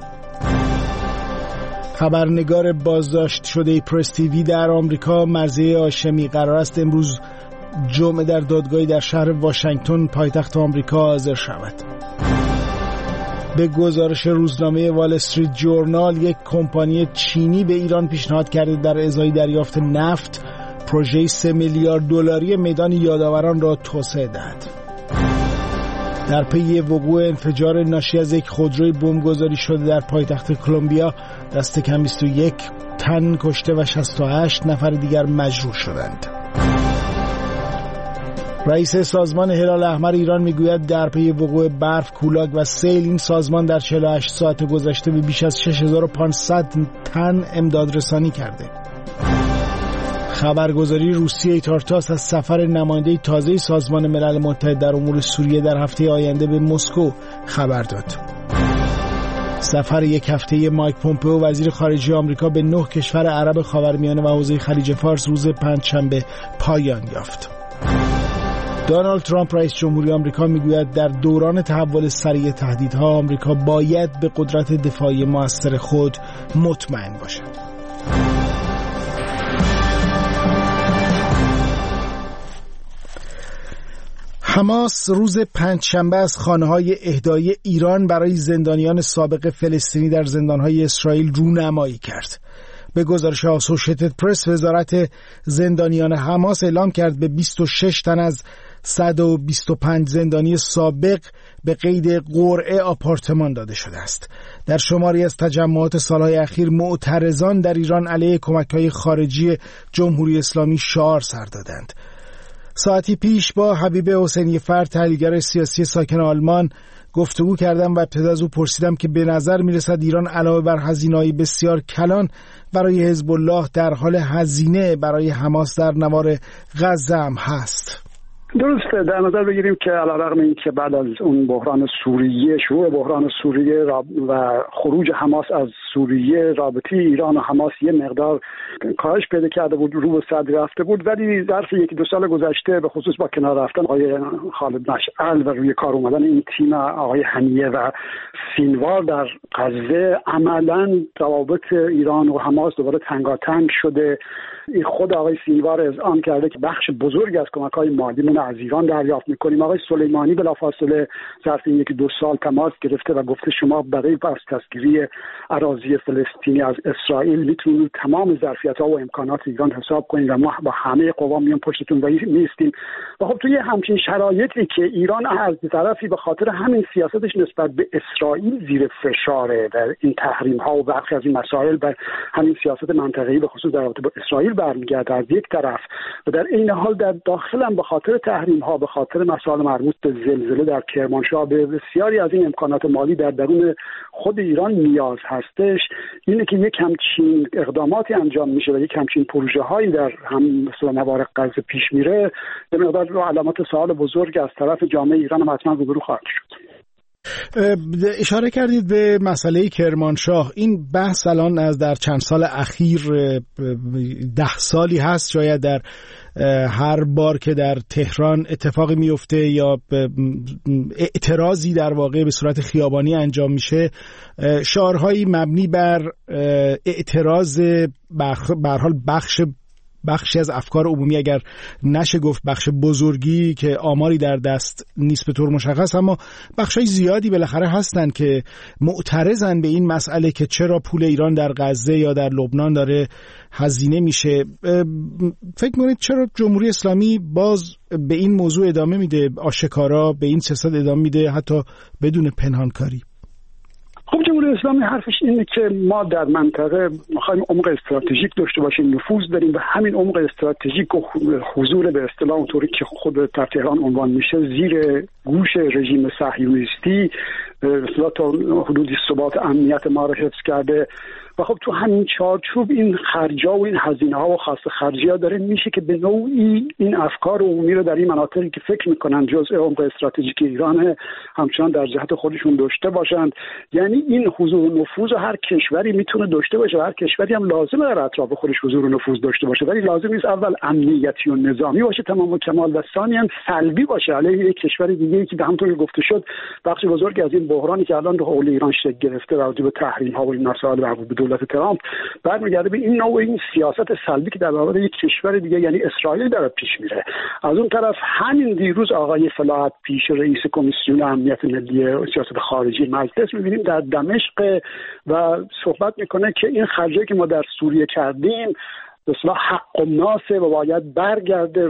خبرنگار بازداشت شده پرس تیوی در آمریکا مرضیه هاشمی قرار است امروز جمعه در دادگاهی در شهر واشنگتن پایتخت آمریکا حاضر شود. به گزارش روزنامه وال استریت جورنال، یک کمپانی چینی به ایران پیشنهاد کرده در ازای دریافت نفت پروژه 3 میلیارد دلاری میدان یادآوران را توسعه دهد. در پی وقوع انفجار ناشی از یک خودروی بمبگذاری شده در پایتخت کلمبیا، دست کم 21 تن کشته و 68 نفر دیگر مجروح شدند. رئیس سازمان هلال احمر ایران میگوید در پی وقوع برف، کولاک و سیل این سازمان در 48 ساعت گذشته به بیش از 6500 تن امداد رسانی کرده. خبرگزاری روسیه تارتاس از سفر نماینده تازه سازمان ملل متحد در امور سوریه در هفته آینده به مسکو خبر داد. سفر یک هفته مایک پومپئو وزیر خارجه آمریکا به 9 کشور عرب خاورمیانه و حوزه خلیج فارس روز پنجشنبه پایان یافت. دونالد ترامپ رئیس جمهوری آمریکا میگوید در دوران تحول سریع تهدیدها آمریکا باید به قدرت دفاعی موثر خود مطمئن باشد. حماس روز پنجشنبه از خانه‌های اهدای ایران برای زندانیان سابق فلسطینی در زندان‌های اسرائیل رونمایی کرد. به گزارش آسوشیتد پرس، وزارت زندانیان حماس اعلام کرد به 26 تن از 125 زندانی سابق به قید قرعه آپارتمان داده شده است. در شماری از تجمعات سالهای اخیر معترضان در ایران علیه کمک‌های خارجی جمهوری اسلامی شعار سر دادند. ساعتی پیش با حبیب حسینی فر، تحلیلگر سیاسی ساکن آلمان، گفتگو کردم و ابتدا از او پرسیدم که به نظر میرسد ایران علاوه بر هزینه‌های بسیار کلان برای حزب الله در حال هزینه برای حماس در نوار غزه هم هست. درسته، در نظر بگیریم که علیرغم اینکه بعد از اون بحران سوریه، شروع بحران سوریه و خروج حماس از سوریه، رابطه ایران و حماس یه مقدار کاهش پیدا کرده بود، رو به صدر رفته بود، ولی ظرف 1-2 سال گذشته به خصوص با کنار رفتن آقای خالد مشعل و روی کار اومدن این تیم آقای هنیه و سینوار در غزه، عملاً روابط ایران و حماس دوباره تنگاتنگ شده. خود آقای سینوار اذعان کرده که بخش بزرگی از کمک‌های مالیمون از ایران دریافت می‌کنیم. آقای سلیمانی بلافاصله ظرف 1-2 سال تماس گرفته و گفته شما برای پس دستگیری اراضی فلسطینی از اسرائیل میتونید تمام ظرفیت‌ها و امکانات ایران حساب کنید و ما با همه قوا میون پشتتون میستیم. و خب توی همچین شرایطی که ایران از طرفی به خاطر همین سیاستش نسبت به اسرائیل زیر فشاره در این تحریم‌ها و برخی از این مسائل، بر همین سیاست منطقه‌ای به خصوص در رابطه با اسرائیل برمیگرده از یک طرف، و در این حال در داخل هم به خاطر تحریم‌ها، به خاطر مسائل مربوط به زلزله در کرمانشاه، به بسیاری از این امکانات مالی در درون خود ایران نیاز هستش. اینه که یک همچین اقداماتی انجام میشه و یک همچین پروژه‌هایی در هم مثلا نوار غزه پیش میره، به مقدار رو علامات سوال بزرگ از طرف جامعه ایران هم حتما روبرو خواهد شد. اشاره کردید به مسئله کرمانشاه. این بحث الان از در چند سال اخیر 10 سالی هست شاید در هر بار که در تهران اتفاقی میفته یا اعتراضی در واقع به صورت خیابانی انجام میشه، شعارهایی مبنی بر اعتراض به هر حال بخش بخشی از افکار عمومی، اگر نشه گفت بخش بزرگی که آماری در دست نیست به طور مشخص، اما بخشای زیادی بالاخره هستن که معترضن به این مسئله که چرا پول ایران در غزه یا در لبنان داره هزینه میشه. فکر می‌کنید چرا جمهوری اسلامی باز به این موضوع ادامه میده، آشکارا به این سیاست ادامه میده، حتی بدون پنهانکاری؟ خب جمهوری اسلامی حرفش اینه که ما در منطقه می‌خوایم عمق استراتژیک داشته باشیم، نفوذ داریم و همین عمق استراتژیک و حضور به اصطلاح اونطوری که خود در تهران عنوان میشه زیر گوش رژیم صهیونیستی به اصطلاح تا حدودی ثبات امنیت ما رو حفظ کرده. و خب تو همین چارچوب این خرجا و این هزینه‌ها و خاص خرجی‌ها داره میشه که به نوعی این افکار عمومی رو در این مناطقی که فکر میکنن جزء عمق استراتژیک ایران همچنان در جهت خودشون داشته باشند. یعنی این حضور و نفوذ هر کشوری میتونه داشته باشه، هر کشوری هم لازمه در اطراف خودش حضور و نفوذ داشته باشه، ولی لازم نیست اول امنیتی و نظامی باشه تمام و کمال و ثانیاً سلبی باشه علیه یک کشور دیگه‌ای که همونطور که گفته شد بخش بزرگی از این بحرانی که الان رو حول ایران شکل گرفته راجع به تحریم‌ها و این مسائل مربوط به دولت ترامپ برمیگرده به این نوع این سیاست سلبی که در برابر یک کشور دیگه یعنی اسرائیل داره پیش میره. از اون طرف همین دیروز آقای فلاحت پیش رئیس کمیسیون امنیت ملی و سیاست خارجی مجلس می‌بینیم در دمشق و صحبت میکنه که این خرجی که ما در سوریه کردیم بسیار حق و ناسه و باید برگرده.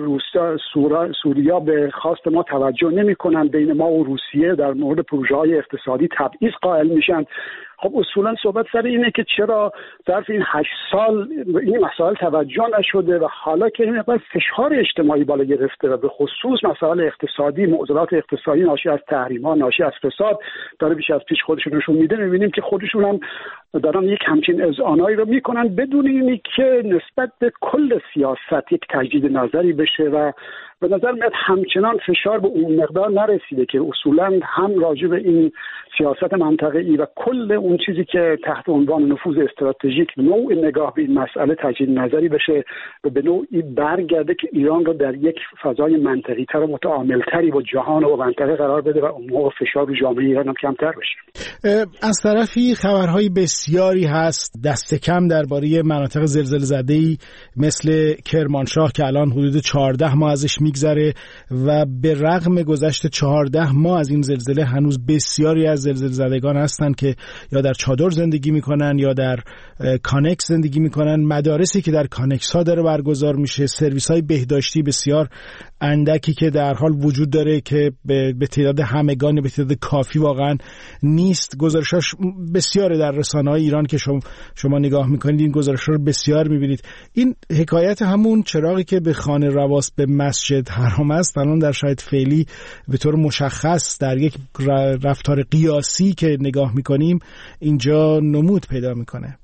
سوریا به خواست ما توجه نمی‌کنن، بین ما و روسیه در مورد پروژه‌های اقتصادی تبعیض قائل میشن. خب اصولا صحبت سر اینه که چرا ظرف این 8 سال این مسائل توجه نشده و حالا که این مقدار فشار اجتماعی بالا گرفته و به خصوص مسائل اقتصادی، معضلات اقتصادی ناشی از تحریم‌ها، ناشی از فساد داره بیش از پیش خودشون نشون میده. می‌بینیم که خودشون هم دارن یک همچین اذعانایی رو میکنن بدون اینی که نسبت به کل سیاست یک تجدید نظری بشه و به نظر میاد همچنان فشار به اون مقدار نرسیده که اصولا هم راجع به این سیاست منطقه‌ای و کل اون چیزی که تحت عنوان نفوذ استراتژیک نوع نگاه به این مسئله تجدید نظری بشه و به نوعی برگرده که ایران رو در یک فضای منطقی‌تر و متعامل‌تری با جهان و منطقه قرار بده و اون موقع فشار رو جامعه ایران هم کمتر بشه. از طرفی خبرهای بسیاری هست دست کم درباره مناطق زلزله زده‌ای مثل کرمانشاه که الان حدود 14 ماه ازش میگذره و به رغم گذشت 14 ماه از این زلزله هنوز بسیاری از زلزله زدگان هستن که یا در چادر زندگی میکنن یا در کانکس زندگی میکنن. مدارسی که در کانکس ها داره برگزار میشه، سرویس های بهداشتی بسیار اندکی که در حال وجود داره که به تعداد همگان به تعداد کافی واقعا نیست. گزارشاش بسیاره در رسانه‌های ایران که شما نگاه میکنید این گزارش‌ها رو بسیار میبینید. این حکایت همون چراغی که به خانه رواست به مسجد حرام است الان در شاید فعلی به طور مشخص در یک رفتار قیاسی که نگاه میکنیم اینجا نمود پیدا میکنه.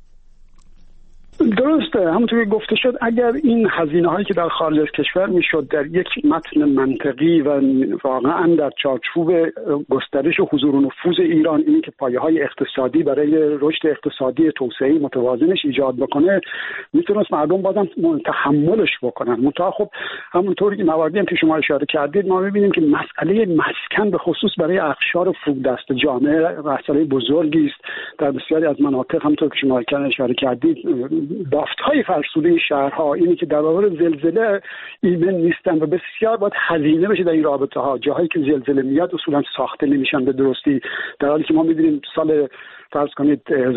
درسته، همونطور که گفته شد اگر این هزینه هایی که در خارج از کشور میشد در یک متن منطقی و واقعا در چارچوب گسترش و حضور و نفوذ ایران، اینی که پایه های اقتصادی برای رشد اقتصادی توسعه متوازنش ایجاد بکنه، میتونست مردم بازم تحملش بکنن. منتها خب همونطوری که مواردی هم که شما اشاره کردید ما میبینیم که مسئله مسکن به خصوص برای اقشار فرودست جامعه مسئله بزرگی است. در بسیاری از مناطق همونطور که شما اشاره کردید بافت‌های فرسوده شهرها اینی که در برابر زلزله ایمن نیستن و بسیار باید هزینه بشه در این رابطه ها. جاهایی که زلزله میاد اصولا ساخته نمیشن به درستی، در حالی که ما می‌بینیم سال فرض کنید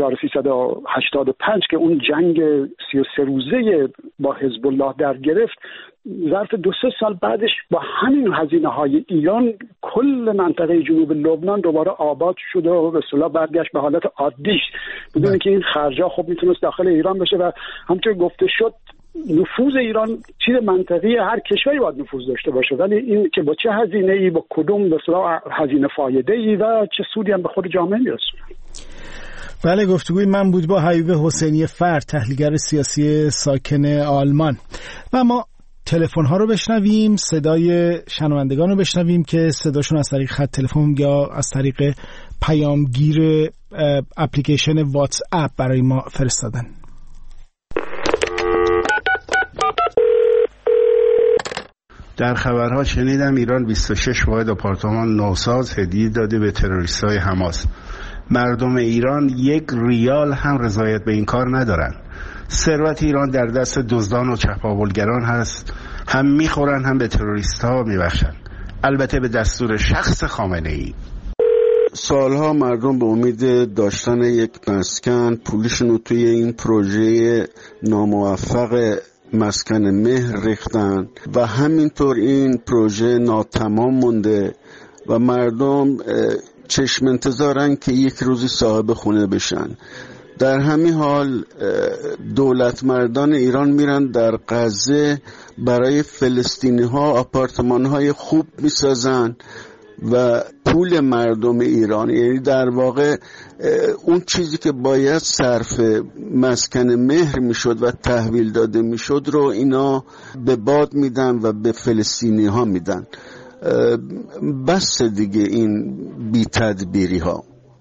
1385 که اون جنگ 33 روزه با حزب الله در گرفت، ظرف 2-3 سال بعدش با همین هزینه‌های ایران کل منطقه جنوب لبنان دوباره آباد شد و به اصطلاح برگشت به حالت عادیش بدون که این خرجا خب میتونست داخل ایران بشه. و همونطور گفته شد نفوذ ایران چیز منطقی، هر کشوری باید نفوذ داشته باشه، ولی این که با چه هزینه‌ای، با کدوم به اصطلاح هزینه فایده‌ای و چه سودی هم به خود جامعه میرسونه. بله، گفتگوی من بود با حبیب حسینی فرد، تحلیلگر سیاسی ساکن آلمان. و ما تلفن ها رو بشنویم، صدای شنوندگان رو بشنویم که صداشون از طریق خط تلفن یا از طریق پیامگیر اپلیکیشن واتس اپ برای ما فرستادن. در خبرها شنیدم ایران 26 واحد آپارتمان نوساز هدیه داده به تروریست‌های حماس. مردم ایران 1 ریال هم رضایت به این کار ندارن. ثروت ایران در دست دزدان و چپاولگران هست، هم میخورن هم به تروریست ها میبخشن، البته به دستور شخص خامنه ای. سالها مردم به امید داشتن یک مسکن پولشون رو توی این پروژه ناموفق مسکن مهر ریختن و همینطور این پروژه ناتمام مونده و مردم چشم انتظارن که یک روزی صاحب خونه بشن. در همین حال دولت مردان ایران میرن در غزه برای فلسطینی ها آپارتمان های خوب میسازن و پول مردم ایران، یعنی در واقع اون چیزی که باید صرف مسکن مهر میشد و تحویل داده میشد رو اینا به باد میدن و به فلسطینی ها میدن. بس دیگه این بی تدبیری ها.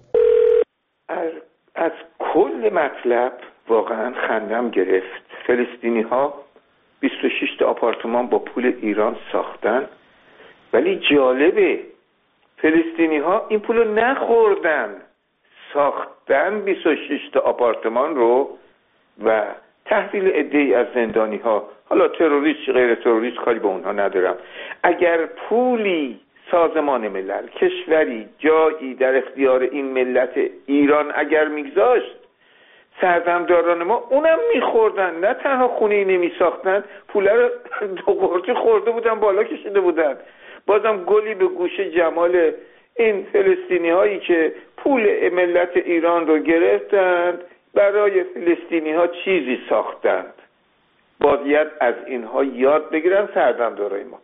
از کل مطلب واقعا خندم گرفت. فلسطینی ها 26 تا آپارتمان با پول ایران ساختن، ولی جالبه فلسطینی ها این پول رو نخوردن، ساختن 26 تا آپارتمان رو و تحویل عده‌ای از زندانی ها، حالا تروریست چه غیر تروریست کاری به اونها ندارم. اگر پولی سازمان ملل، کشوری، جایی در اختیار این ملت ایران اگر میگذاشت، سرزمداران ما اونم میخوردن، نه تنها خونه‌ای نمیساختن، پول رو دو قرطی خورده بودن، بالا کشیده بودن. بازم گلی به گوش جمال این فلسطینی هایی که پول ملت ایران رو گرفتند، برای فلسطینی ها چیزی ساختند. باید از اینها یاد بگیرن سرزمدارای ما.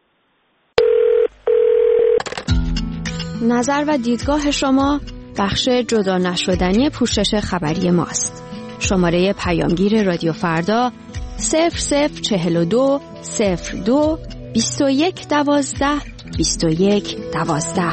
نظر و دیدگاه شما بخش جدا نشدنی پوشش خبری ماست. شماره پیامگیر رادیو فردا 0042 02 21 12 21 12.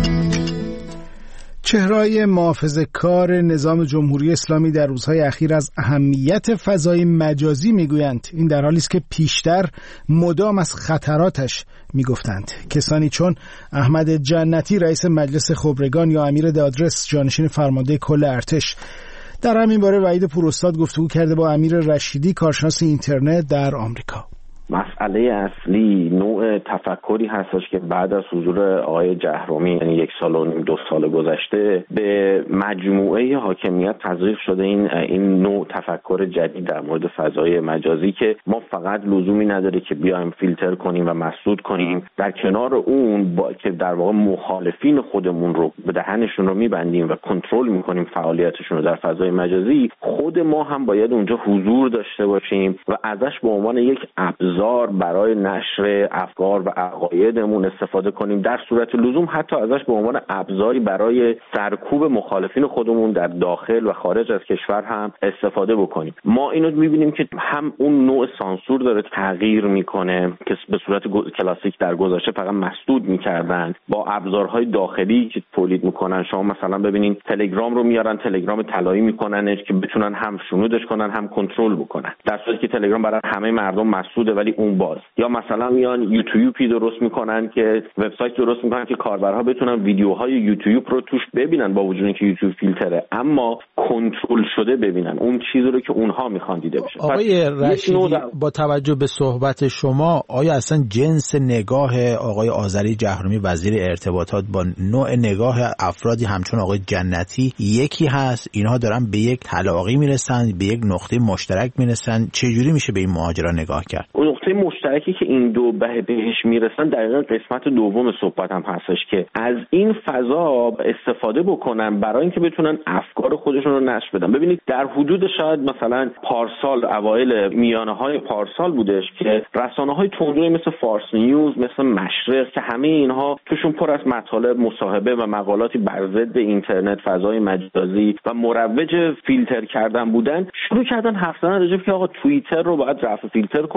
چهره‌های محافظه‌کار نظام جمهوری اسلامی در روزهای اخیر از اهمیت فضای مجازی میگویند. این در حالی است که پیشتر مدام از خطراتش میگفتند. کسانی چون احمد جنتی رئیس مجلس خبرگان یا امیر دادرس جانشین فرمانده کل ارتش در همین باره وحید پوراستاد گفتگو کرده با امیر رشیدی کارشناس اینترنت در آمریکا. مسئله اصلی نوع تفکری هستش که بعد از حضور آقای جهرومی، یعنی 1 سال و نیم 2 سال گذشته، به مجموعه حاکمیت تزریق شده این نوع تفکر جدید در مورد فضای مجازی که ما فقط لزومی نداره که بیایم فیلتر کنیم و مسدود کنیم، در کنار اون که در واقع مخالفین خودمون رو به دهنشون رو میبندیم و کنترل میکنیم فعالیتشون رو در فضای مجازی، خود ما هم باید اونجا حضور داشته باشیم و ازش به عنوان یک ابزار برای نشر افکار و عقایدمون استفاده کنیم، در صورت لزوم حتی ازش به عنوان ابزاری برای سرکوب مخالفین خودمون در داخل و خارج از کشور هم استفاده بکنیم. ما اینو می‌بینیم که هم اون نوع سانسور داره تغییر میکنه که به صورت کلاسیک در گذشته فقط مسدود میکردن، با ابزارهای داخلی که تولید میکنن. شما مثلا ببینید تلگرام رو میارن، تلگرام طلایی میکننش که بتونن هم شنودش کنن هم کنترل بکنن، در صورتی که تلگرام برای همه مردم مسدوده ولی اون باز. یا مثلا میان یوتیوبی درست میکنن که وبسایت درست میکنن که کاربرها بتونن ویدیوهای یوتیوب رو توش ببینن، با وجود اینکه یوتیوب فیلتره، اما کنترل شده ببینن اون چیزی رو که اونها میخوان دیده بشه. آقای رشیدی، با توجه به صحبت شما، آیا اصلا جنس نگاه آقای آذری جهرومی وزیر ارتباطات با نوع نگاه افرادی همچون آقای جنتی یکی هست؟ اینها دارن به یک تلاقی میرسن، به یک نقطه مشترک میرسن؟ چه جوری میشه به این ماجرا نگاه کرد؟ نقطه مشترکی که این دو بهش میرسن دقیقاً قسمت دوم صحبت هم هستش که از این فضا استفاده بکنن برای اینکه بتونن افکار خودشون رو نشر بدن. ببینید در حدود شاید مثلا پارسال، اوایل میانه‌های پارسال بودش که رسانه‌های تندروی مثل فارس نیوز، مثل مشرق، که همه اینها توشون پر از مطالب، مصاحبه و مقالاتی بر ضد اینترنت، فضای مجازی و مروج فیلتر کردن بودن، شروع کردن حرف زدن راجع به که آقا توییتر رو باید رفع فیلتر کنیم،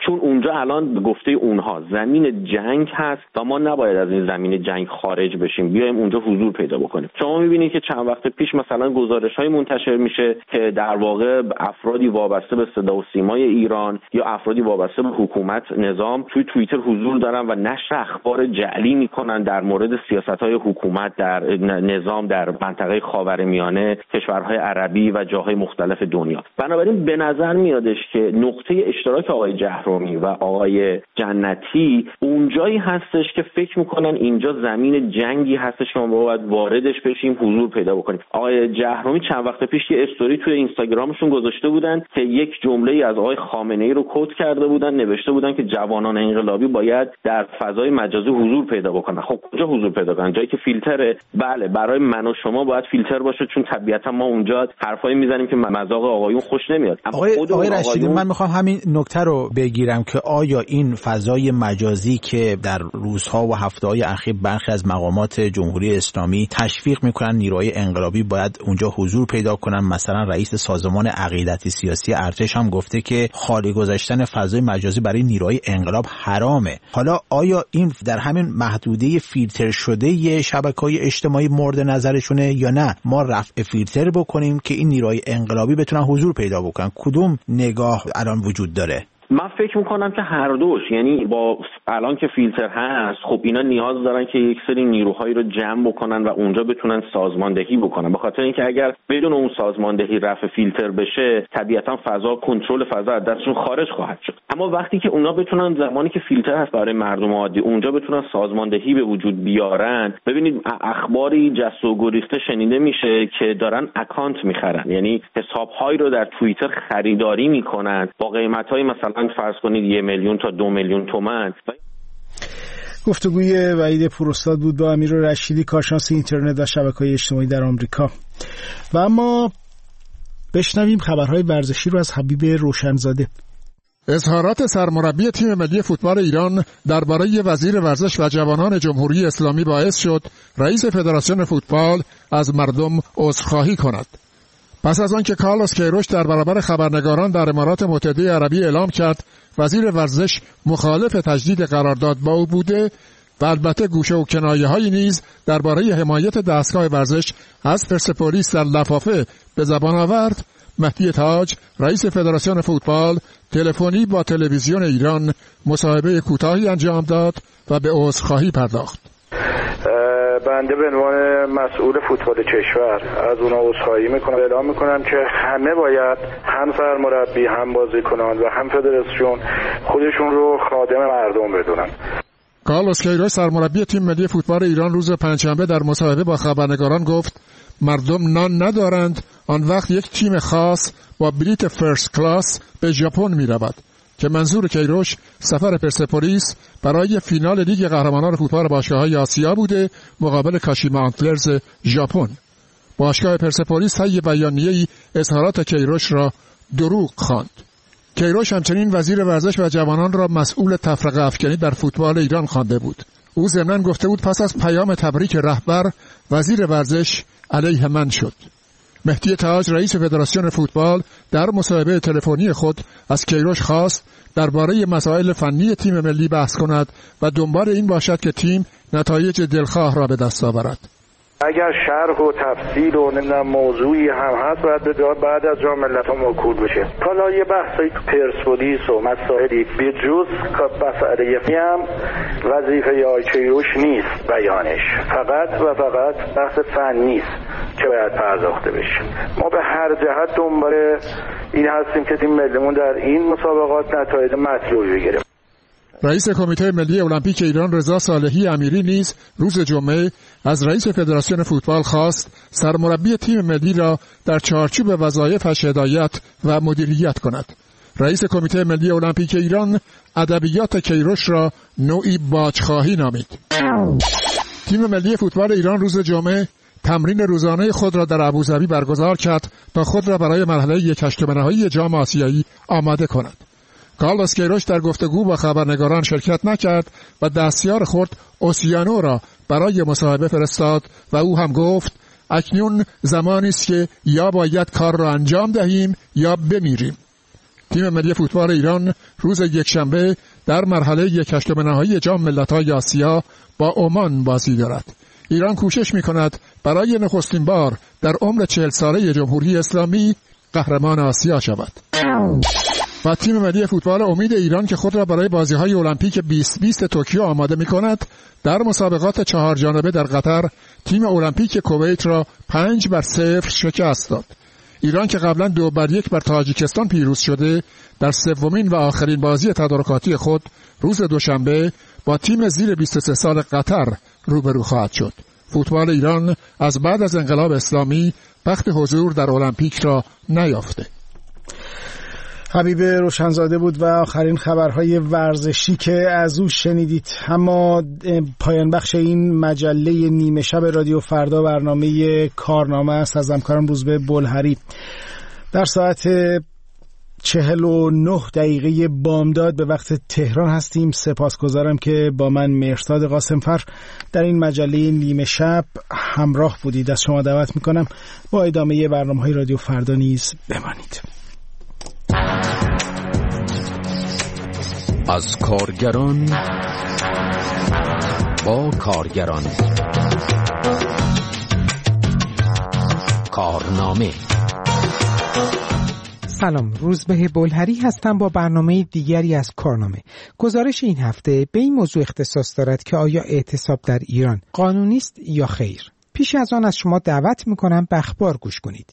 چون اونجا الان به گفته اونها زمین جنگ هست و ما نباید از این زمین جنگ خارج بشیم، بیایم اونجا حضور پیدا بکنیم. شما می‌بینید که چند وقت پیش مثلا گزارش‌های منتشر میشه که در واقع افرادی وابسته به صدا و سیمای ایران یا افرادی وابسته به حکومت نظام توی توییتر حضور دارن و نشر اخبار جعلی میکنن در مورد سیاست‌های حکومت در نظام در منطقه خاورمیانه، کشورهای عربی و جاهای مختلف دنیا. بنابراین به نظر میادش که نقطه اشتراک آقای جهرومی و آقای جنتی اونجایی هستش که فکر میکنن اینجا زمین جنگی هستش که ما باید واردش بشیم، حضور پیدا بکنیم. آقای جهرومی چند وقت پیش یه استوری توی اینستاگرامشون گذاشته بودن که یک جمله‌ای از آقای خامنه‌ای رو کوت کرده بودن، نوشته بودن که جوانان انقلابی باید در فضای مجازی حضور پیدا بکنن. خب کجا حضور پیدا کنن؟ جایی که فیلتره. بله، برای من و شما باید فیلتر باشه، چون طبیعتا ما اونجا حرفایی میزنیم که مذاق آقایون خوش نمیاد. آقای رشیدی، من میخوام همین نکته رو بگیرم که آیا این فضای مجازی که در روزها و هفته‌های اخیر برخی از مقامات جمهوری اسلامی تشویق میکنن نیروهای انقلابی باید اونجا حضور پیدا کنن، مثلا رئیس سازمان عقیدتی سیاسی ارتش هم گفته که خالی گذاشتن فضای مجازی برای نیروهای انقلاب حرامه. حالا آیا این در همین محدوده فیلتر شده ی شبکه‌های اجتماعی مورد نظرشونه یا نه ما رفع فیلتر بکنیم که این نیروهای انقلابی بتونن حضور پیدا بکنن؟ کدوم نگاه الان وجود داره؟ من فکر میکنم که هر دوش، یعنی با الان که فیلتر هست خب اینا نیاز دارن که یک سری نیروهایی رو جمع بکنن و اونجا بتونن سازماندهی بکنن، به خاطر اینکه اگر بدون اون سازماندهی رفع فیلتر بشه طبیعتا فضا، کنترل فضا از دستشون خارج خواهد شد. اما وقتی که اونا بتونن زمانی که فیلتر هست برای مردم عادی اونجا بتونن سازماندهی به وجود بیارن، ببینید اخباری جست و گریخته شنیده میشه که دارن اکانت میخرن، یعنی حساب‌هایی رو در توییتر خریداری میکنن با قیمت‌های مثلا فرض کنید 1 میلیون تا 2 میلیون تومان. گفتگوی وحید پوراستاد بود با امیر رشیدی، کارشناس اینترنت و شبکه‌های اجتماعی در آمریکا. و اما بشنویم خبرهای ورزشی رو از حبیب روشنزاده. اظهارات سرمربی تیم ملی فوتبال ایران درباره وزیر ورزش و جوانان جمهوری اسلامی باعث شد رئیس فدراسیون فوتبال از مردم عذرخواهی کند. پس از آنکه کارلوس کیروش در برابر خبرنگاران در امارات متحده عربی اعلام کرد وزیر ورزش مخالف تجدید قرارداد با او بوده و البته گوشه و کنایه‌هایی نیز درباره حمایت دستگاه ورزش از پرسپولیس در لفافه به زبان آورد، مهدی تاج رئیس فدراسیون فوتبال تلفنی با تلویزیون ایران مصاحبه کوتاهی انجام داد و به عذرخواهی پرداخت. بنده به عنوان مسئول فوتبال کشور از اونا عذرخواهی میکنم، اعلام میکنم که همه باید هم سرمربی هم بازیکنان و هم فدراسیون خودشون رو خادم مردم بدونن. کارلوس کیروش سرمربی تیم ملی فوتبال ایران روز پنجشنبه در مصاحبه با خبرنگاران گفت مردم نان ندارند آن وقت یک تیم خاص با بلیت فرست کلاس به ژاپن میرود، که منظور کیروش سفر پرسپولیس برای فینال لیگ قهرمانان فوتبال باشگاه‌های آسیا بوده مقابل کاشیما آنتلرز ژاپن. باشگاه پرسپولیس طی بیانیه‌ای اظهارات کیروش را دروغ خواند. کیروش همچنین وزیر ورزش و جوانان را مسئول تفرقه افکنی در فوتبال ایران خوانده بود. او ضمناً گفته بود پس از پیام تبریک رهبر وزیر ورزش علیه من شد. مهدی تاج رئیس فدراسیون فوتبال در مصاحبه تلفنی خود از کیروش خواست درباره مسائل فنی تیم ملی بحث کند و دنبال این باشد که تیم نتایج دلخواه را به دست آورد. اگر شرح و تفصیل و نمیدونم موضوعی هم هست باید بعد از جام ملت‌ها موکول بشه. حالا یه بحثی تو پرسپولیس و مسائلی به جز مسئله هم وظیفه آقای کیروش نیست بیانش، فقط و فقط بحث فنی است که باید پرداخته بشه. ما به هر جهت دنبال این هستیم که تیم ملیمون در این مسابقات نتایج مطلوبی بگیره. رئیس کمیته ملی المپیک ایران رضا صالحی امیری نیز روز جمعه از رئیس فدراسیون فوتبال خواست سرمربی تیم ملی را در چارچوب وظایفش هدایت و مدیریت کند. رئیس کمیته ملی المپیک ایران ادبیات کیروش را نوعی باجخواهی نامید. تیم ملی فوتبال ایران روز جمعه تمرین روزانه خود را در ابوظبی برگزار کرد تا خود را برای مرحله 1/8 نهایی جام آسیایی آماده کند. کارلوس کیروش در گفتگو با خبرنگاران شرکت نکرد و دستیار خود اوسیانو را برای مصاحبه فرستاد و او هم گفت اکنون زمانی است که یا باید کار را انجام دهیم یا بمیریم. تیم ملی فوتبال ایران روز یکشنبه در مرحله 1/8 نهایی جام ملت‌های آسیا با عمان بازی دارد. ایران کوشش می‌کند برای نخستین بار در عمر 40 ساله جمهوری اسلامی قهرمان آسیا شود. و تیم ملی فوتبال امید ایران که خود را برای بازی‌های المپیک 2020 توکیو آماده می‌کند، در مسابقات 4 جانبه در قطر تیم المپیک کویت را 5-0 شکست داد. ایران که قبلا 2-1 بر تاجیکستان پیروز شده، در سومین و آخرین بازی تدارکاتی خود روز دوشنبه با تیم زیر 23 سال قطر روبرو خواهد شد. فوتبال ایران از بعد از انقلاب اسلامی بخت حضور در المپیک را نیافته. حبیب روشنزاده بود و آخرین خبرهای ورزشی که از او شنیدید. اما پایان بخش این مجله نیمه شب رادیو فردا برنامه کارنامه است از همکارم روزبه بلهری. در ساعت 49 دقیقه بامداد به وقت تهران هستیم. سپاسگزارم که با من مهرزاد قاسمفر در این مجله نیمه شب همراه بودید. از شما دعوت میکنم با ادامه برنامه‌های رادیو فردا نیز بمانید. از کارگران با کارگران، کارنامه. سلام، روزبه بلهری هستم با برنامه دیگری از کارنامه. گزارش این هفته به این موضوع اختصاص دارد که آیا اعتصاب در ایران قانونی است یا خیر. پیش از آن از شما دعوت می‌کنم به اخبار گوش کنید.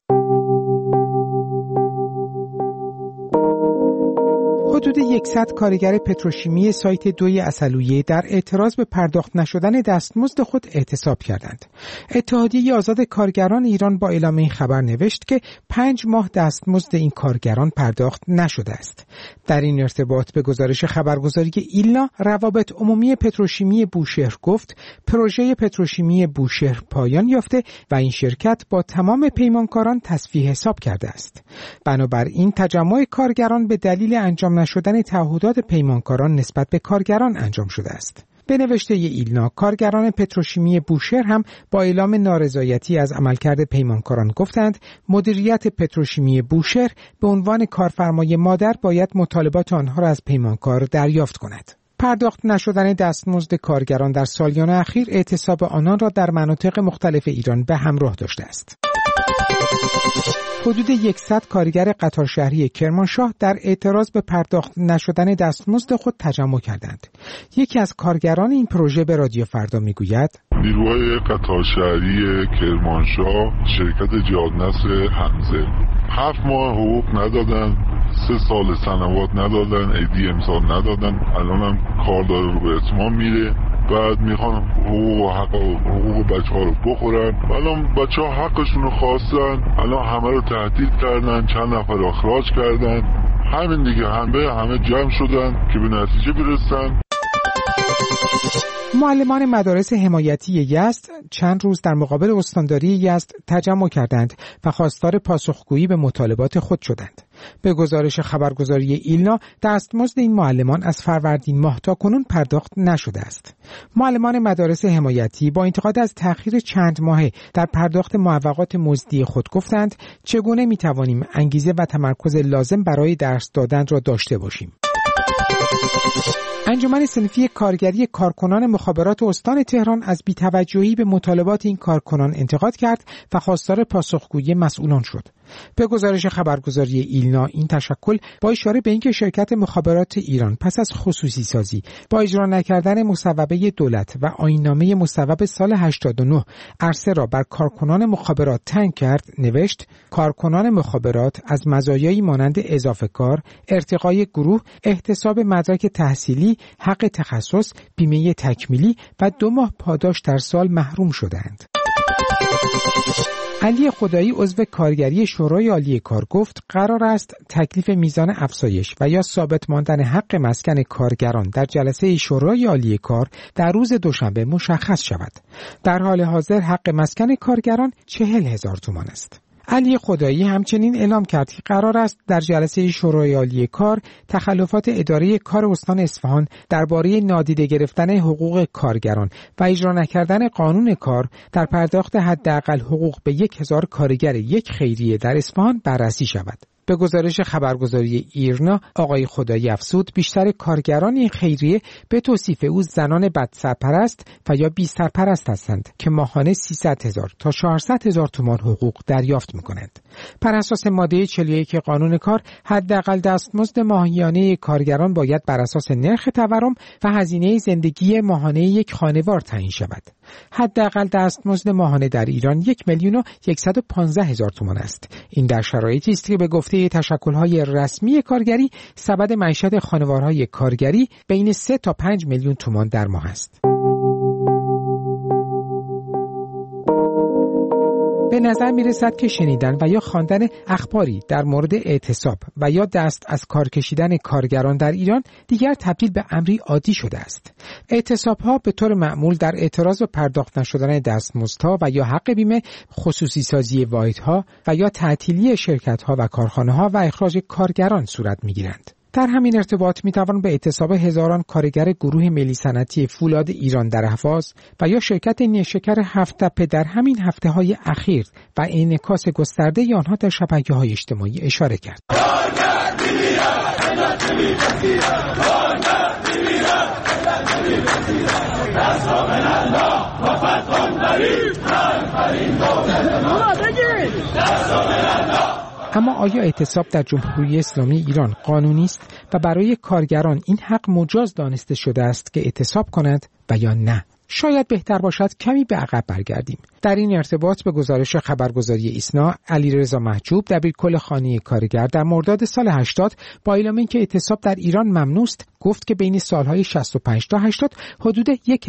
حدود 100 کارگر پتروشیمی سایت 2 عسلویه در اعتراض به پرداخت نشدن دستمزد خود اعتصاب کردند. اتحادیه آزاد کارگران ایران با اعلام این خبر نوشت که 5 ماه دستمزد این کارگران پرداخت نشده است. در این ارتباط به گزارش خبرگزاری ایلنا، روابط عمومی پتروشیمی بوشهر گفت پروژه پتروشیمی بوشهر پایان یافته و این شرکت با تمام پیمانکاران تصفیه حساب کرده است. بنابراین تجمع کارگران به دلیل انجام نشدن تعهدات پیمانکاران نسبت به کارگران انجام شده است. به نوشته ایلنا، کارگران پتروشیمی بوشهر هم با اعلام نارضایتی از عملکرد پیمانکاران گفتند مدیریت پتروشیمی بوشهر به عنوان کارفرمای مادر باید مطالبات آنها را از پیمانکار دریافت کند. پرداخت نشدن دستمزد کارگران در سالیان اخیر اعتصاب آنان را در مناطق مختلف ایران به همراه داشته است. حدود 100 کارگر قطار شهری کرمانشاه در اعتراض به پرداخت نشدن دستمزد خود تجمع کردند. یکی از کارگران این پروژه به رادیو فردا میگوید نیروهای قطار شهری کرمانشاه شرکت جهادنصر حمزه 7 ماه حقوق ندادن، 3 سال سنوات ندادن، ایدی امسال ندادن، الان هم کار داره رو به اتمام میره. بعد میخوان حقوق بچه ها رو بخورن. الان بچه ها حقشون رو خواستن، الان همه رو تهدید کردن، چند نفر رو اخراج کردن. همین دیگه، همه جمع شدن که به نتیجه برسن. معلمان مدارس حمایتی یزد چند روز در مقابل استانداری یزد تجمع کردند و خواستار پاسخگویی به مطالبات خود شدند. به گزارش خبرگزاری ایلنا، دستمزد این معلمان از فروردین ماه تا کنون پرداخت نشده است. معلمان مدارس حمایتی با انتقاد از تأخیر چند ماهه در پرداخت معوقات مزدی خود گفتند چگونه میتوانیم انگیزه و تمرکز لازم برای درس دادن را داشته باشیم. انجمن صنفی کارگری کارکنان مخابرات استان تهران از بی‌توجهی به مطالبات این کارکنان انتقاد کرد و خواستار پاسخگویی مسئولان شد. به گزارش خبرگزاری ایلنا، این تشکل با اشاره به اینکه شرکت مخابرات ایران پس از خصوصی سازی با اجرا نکردن مصوبه دولت و آیین‌نامه مصوب سال 89 عرصه را بر کارکنان مخابرات تنگ کرد، نوشت کارکنان مخابرات از مزایایی مانند اضافه کار، ارتقای گروه، احتساب مدرک تحصیلی، حق تخصص، بیمه تکمیلی و 2 ماه پاداش در سال محروم شدند. علی خدایی عضو کارگری شورای عالی کار گفت قرار است تکلیف میزان افزایش و یا ثابت ماندن حق مسکن کارگران در جلسه شورای عالی کار در روز دوشنبه مشخص شود. در حال حاضر حق مسکن کارگران 40,000 تومان است. علی خدایی همچنین اعلام کرد که قرار است در جلسه شورای عالی کار تخلفات اداره کار استان اصفهان درباره نادیده گرفتن حقوق کارگران و اجرا نکردن قانون کار در پرداخت حداقل حقوق به 1,000 کارگر یک خیریه در اصفهان بررسی شود. به گزارش خبرگزاری ایرنا، آقای خدایی افزود بیشتر کارگران این خیریه به توصیف او زنان بدسرپرست و یا بی سرپرست هستند که ماهانه 300,000 تا 400,000 تومان حقوق دریافت می‌کنند. بر اساس ماده 41 قانون کار، حداقل دستمزد ماهیانه کارگران باید بر اساس نرخ تورم و هزینه زندگی ماهانه یک خانوار تعیین شود. حداقل دستمزد ماهانه در ایران 1,115,000 تومان است. این در شرایطی است که به گفته تشکل‌های رسمی کارگری سبد معیشت خانوارهای کارگری بین 3 تا 5 میلیون تومان در ماه است. به نظر می رسد که شنیدن و یا خواندن اخباری در مورد اعتصاب و یا دست از کار کشیدن کارگران در ایران دیگر تبدیل به امری عادی شده است. اعتصاب‌ها به طور معمول در اعتراض به پرداخت نشدن دستمزدها و یا حق بیمه، خصوصی سازی واحدها و یا تعطیلی شرکت‌ها و کارخانه‌ها و اخراج کارگران صورت می‌گیرند. در همین ارتباط میتوان به اعتصاب هزاران کارگر گروه ملی صنعتی فولاد ایران در اهواز و یا شرکت نیشکر هفت‌تپه در همین هفته‌های اخیر و انعکاس گسترده آنها در شبکه‌های اجتماعی اشاره کرد. اما آیا اعتصاب در جمهوری اسلامی ایران قانونی است و برای کارگران این حق مجاز دانسته شده است که اعتصاب کنند و یا نه؟ شاید بهتر باشد کمی به عقب برگردیم. در این ارتباط به گزارش خبرگزاری ایسنا، علیرضا محجوب دبیرکل خانه کارگر در مرداد سال 80 با اعلام اینکه اعتصاب در ایران ممنوع است، گفت که بین سالهای 65 تا 80 حدود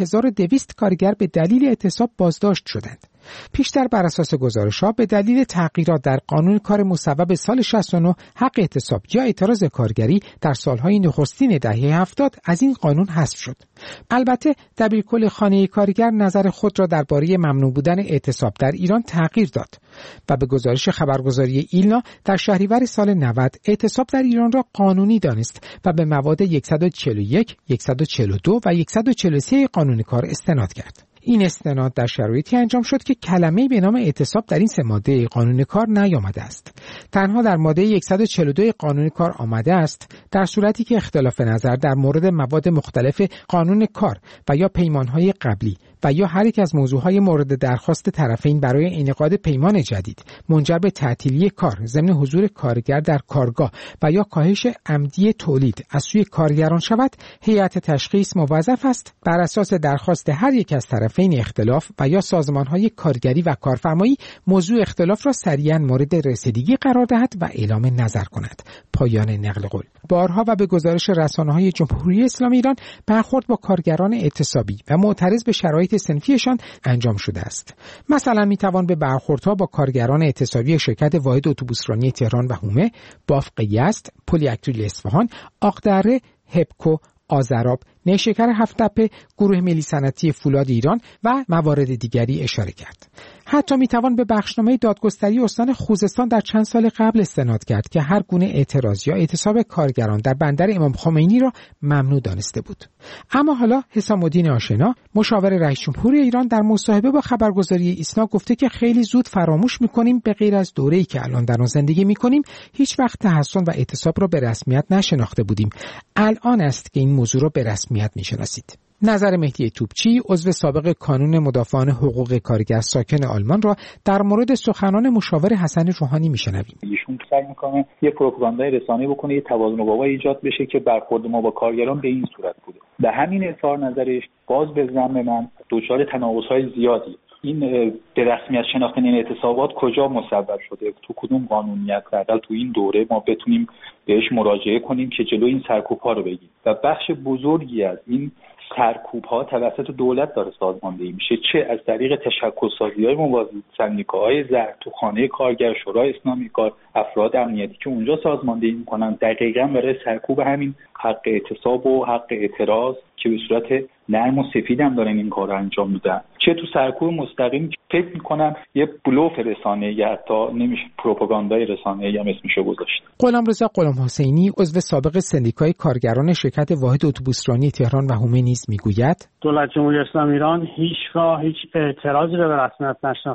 1200 کارگر به دلیل اعتصاب بازداشت شدند. پیشتر بر اساس گزارش‌ها به دلیل تغییرات در قانون کار مصوب سال 69 حق اعتصاب یا اعتراض کارگری در سالهای نخستین دهه 70 از این قانون حذف شد. البته دبیرکل خانه کارگر نظر خود را درباره ممنوع بودن اعتصاب در ایران تغییر داد و به گزارش خبرگزاری ایلنا در شهریور سال 90 اعتصاب در ایران را قانونی دانست و به مواد 141، 142 و 143 قانون کار استناد کرد. این استناد در شرایطی انجام شد که کلمه‌ای به نام اعتصاب در این 3 ماده قانون کار نیامده است. تنها در ماده 142 قانون کار آمده است در صورتی که اختلاف نظر در مورد مواد مختلف قانون کار و یا پیمان‌های قبلی و یا هر یک از موضوعهای مورد درخواست طرفین برای انعقاد پیمان جدید منجر به تعطیلی کار ضمن حضور کارگر در کارگاه و یا کاهش عمدی تولید از سوی کارگران شود، هیئت تشخیص موظف است بر اساس درخواست هر یک از طرفین اختلاف و یا سازمان‌های کارگری و کارفرمایی موضوع اختلاف را سریعاً مورد رسیدگی قرار دهد و اعلام نظر کند. پایان نقل قول. بارها و به گزارش رسانه‌های جمهوری اسلامی ایران برخورد با کارگران اعتصابی و معترض به شرایط صنفیشان انجام شده است. مثلا میتوان به برخوردها با کارگران اعتصابی شرکت واحد اتوبوسرانی تهران و هومه، بافق یزد، پلی‌اکریل اصفهان، آقدره، هپکو، آذراب، نیشکر هفت‌تپه، گروه ملی صنعتی فولاد ایران و موارد دیگری اشاره کرد. حتی میتوان به بخشنامه دادگستری استان خوزستان در چند سال قبل استناد کرد که هر گونه اعتراض یا اعتصاب کارگران در بندر امام خمینی را ممنوع دانسته بود. اما حالا حسام الدین آشنا، مشاور رئیس جمهور ایران، در مصاحبه با خبرگزاری ایسنا گفته که خیلی زود فراموش می‌کنیم به غیر از دوره‌ای که الان در آن زندگی می‌کنیم هیچ وقت تحصن و اعتصاب را به رسمیت نشناخته بودیم. الان است که این موضوع را به رسمیت می‌شناسید. نظر مهدی توپچی، عضو سابق کانون مدافعان حقوق کارگر ساکن آلمان، را در مورد سخنان مشاور حسن روحانی میشنویم. ایشون سعی میکنه یه پروپاگاندای رسانه‌ای بکنه، یه توازن و بابا ایجاد بشه که برخورد ما با کارگران به این صورت بوده. به همین اظهار نظرش باز به ذم من دچار تناقض‌های زیادی. این به رسمیت شناختن این اعتصابات کجا مسبب شده؟ تو کدوم قانونیت حداقل تو این دوره ما بتونیم بهش مراجعه کنیم که جلوی این سرکوب‌ها رو بگیریم؟ و بخش بزرگی از این سرکوب‌ها توسط دولت داره سازماندهی میشه، چه از طریق تشکل‌سازی‌های موازی، سندیکاهای زرد تو خانه کارگر، شورای اسلامی کار، افراد امنیتی که اونجا سازماندهی میکنن دقیقاً برای سرکوب همین حق اعتصاب و حق اعتراض که به صورت نرم و سفید هم دارن این کار رو انجام میدن، چه تو سرکوب مستقیم فکر میکنن یه بلوف رسانه‌ای یا حتی نمیشه پروپاگاندای رسانه‌ای هم اسمشو گذاشت. غلامرضا غلام حسینی، عضو سابق سندیکای کارگران شرکت واحد اتوبوسرانی تهران و هومه میگوید دولت جمهوری اسلامی ایران هیچ اعتراضی رو به رسمیت نشناخته.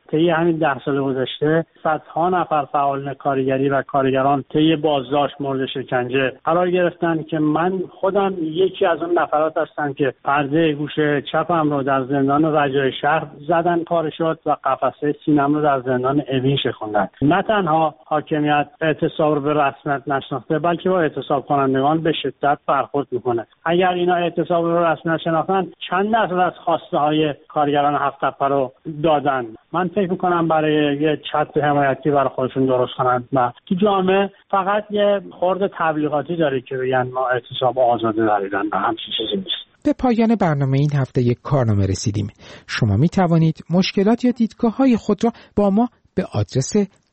طی همین 10 سال گذشته صدها نفر فعالان کارگری و کارگران طی بازداشت مورد شکنجه قرار گرفتن که من خودم یکی از اون نفرات هستم که پرده گوش چپم رو در زندان رجای شهر زدن پاره شد و قفسه سینم رو در زندان اوین شکوندن. نه تنها حاکمیت اعتصاب رو به رسمیت نشناخته بلکه با اعتصاب کنندگان به شدت برخورد میکنه. اگر اینا اعتصاب رو رسمی نشناختن چند درصد از خواسته های کارگران هفت تپه رو دادن. من فکر میکنم برای یه چتر حمایتی برای خودشون درست کنن و تو جامعه فقط یه خورده تبلیغاتی داره که بگن ما اعتصاب آزاده در ایران و همچین چیزی نیست. به پایان برنامه این هفته یک کارنامه رسیدیم. شما می توانید مشکلات یا دیدگاه‌های خود را با ما به آدرس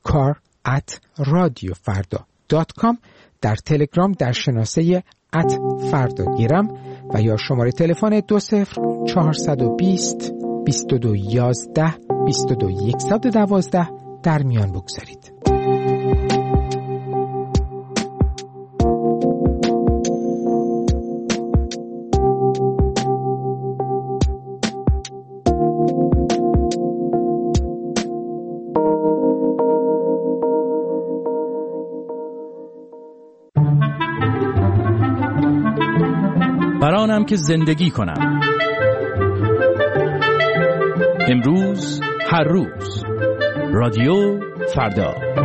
kar@radiofarda.com در تلگرام در شناسه @فرداگیرم و یا شماره تلفن 20420 2211 22112 در میان بگذارید. برانم که زندگی کنم. امروز هر روز رادیو فردا.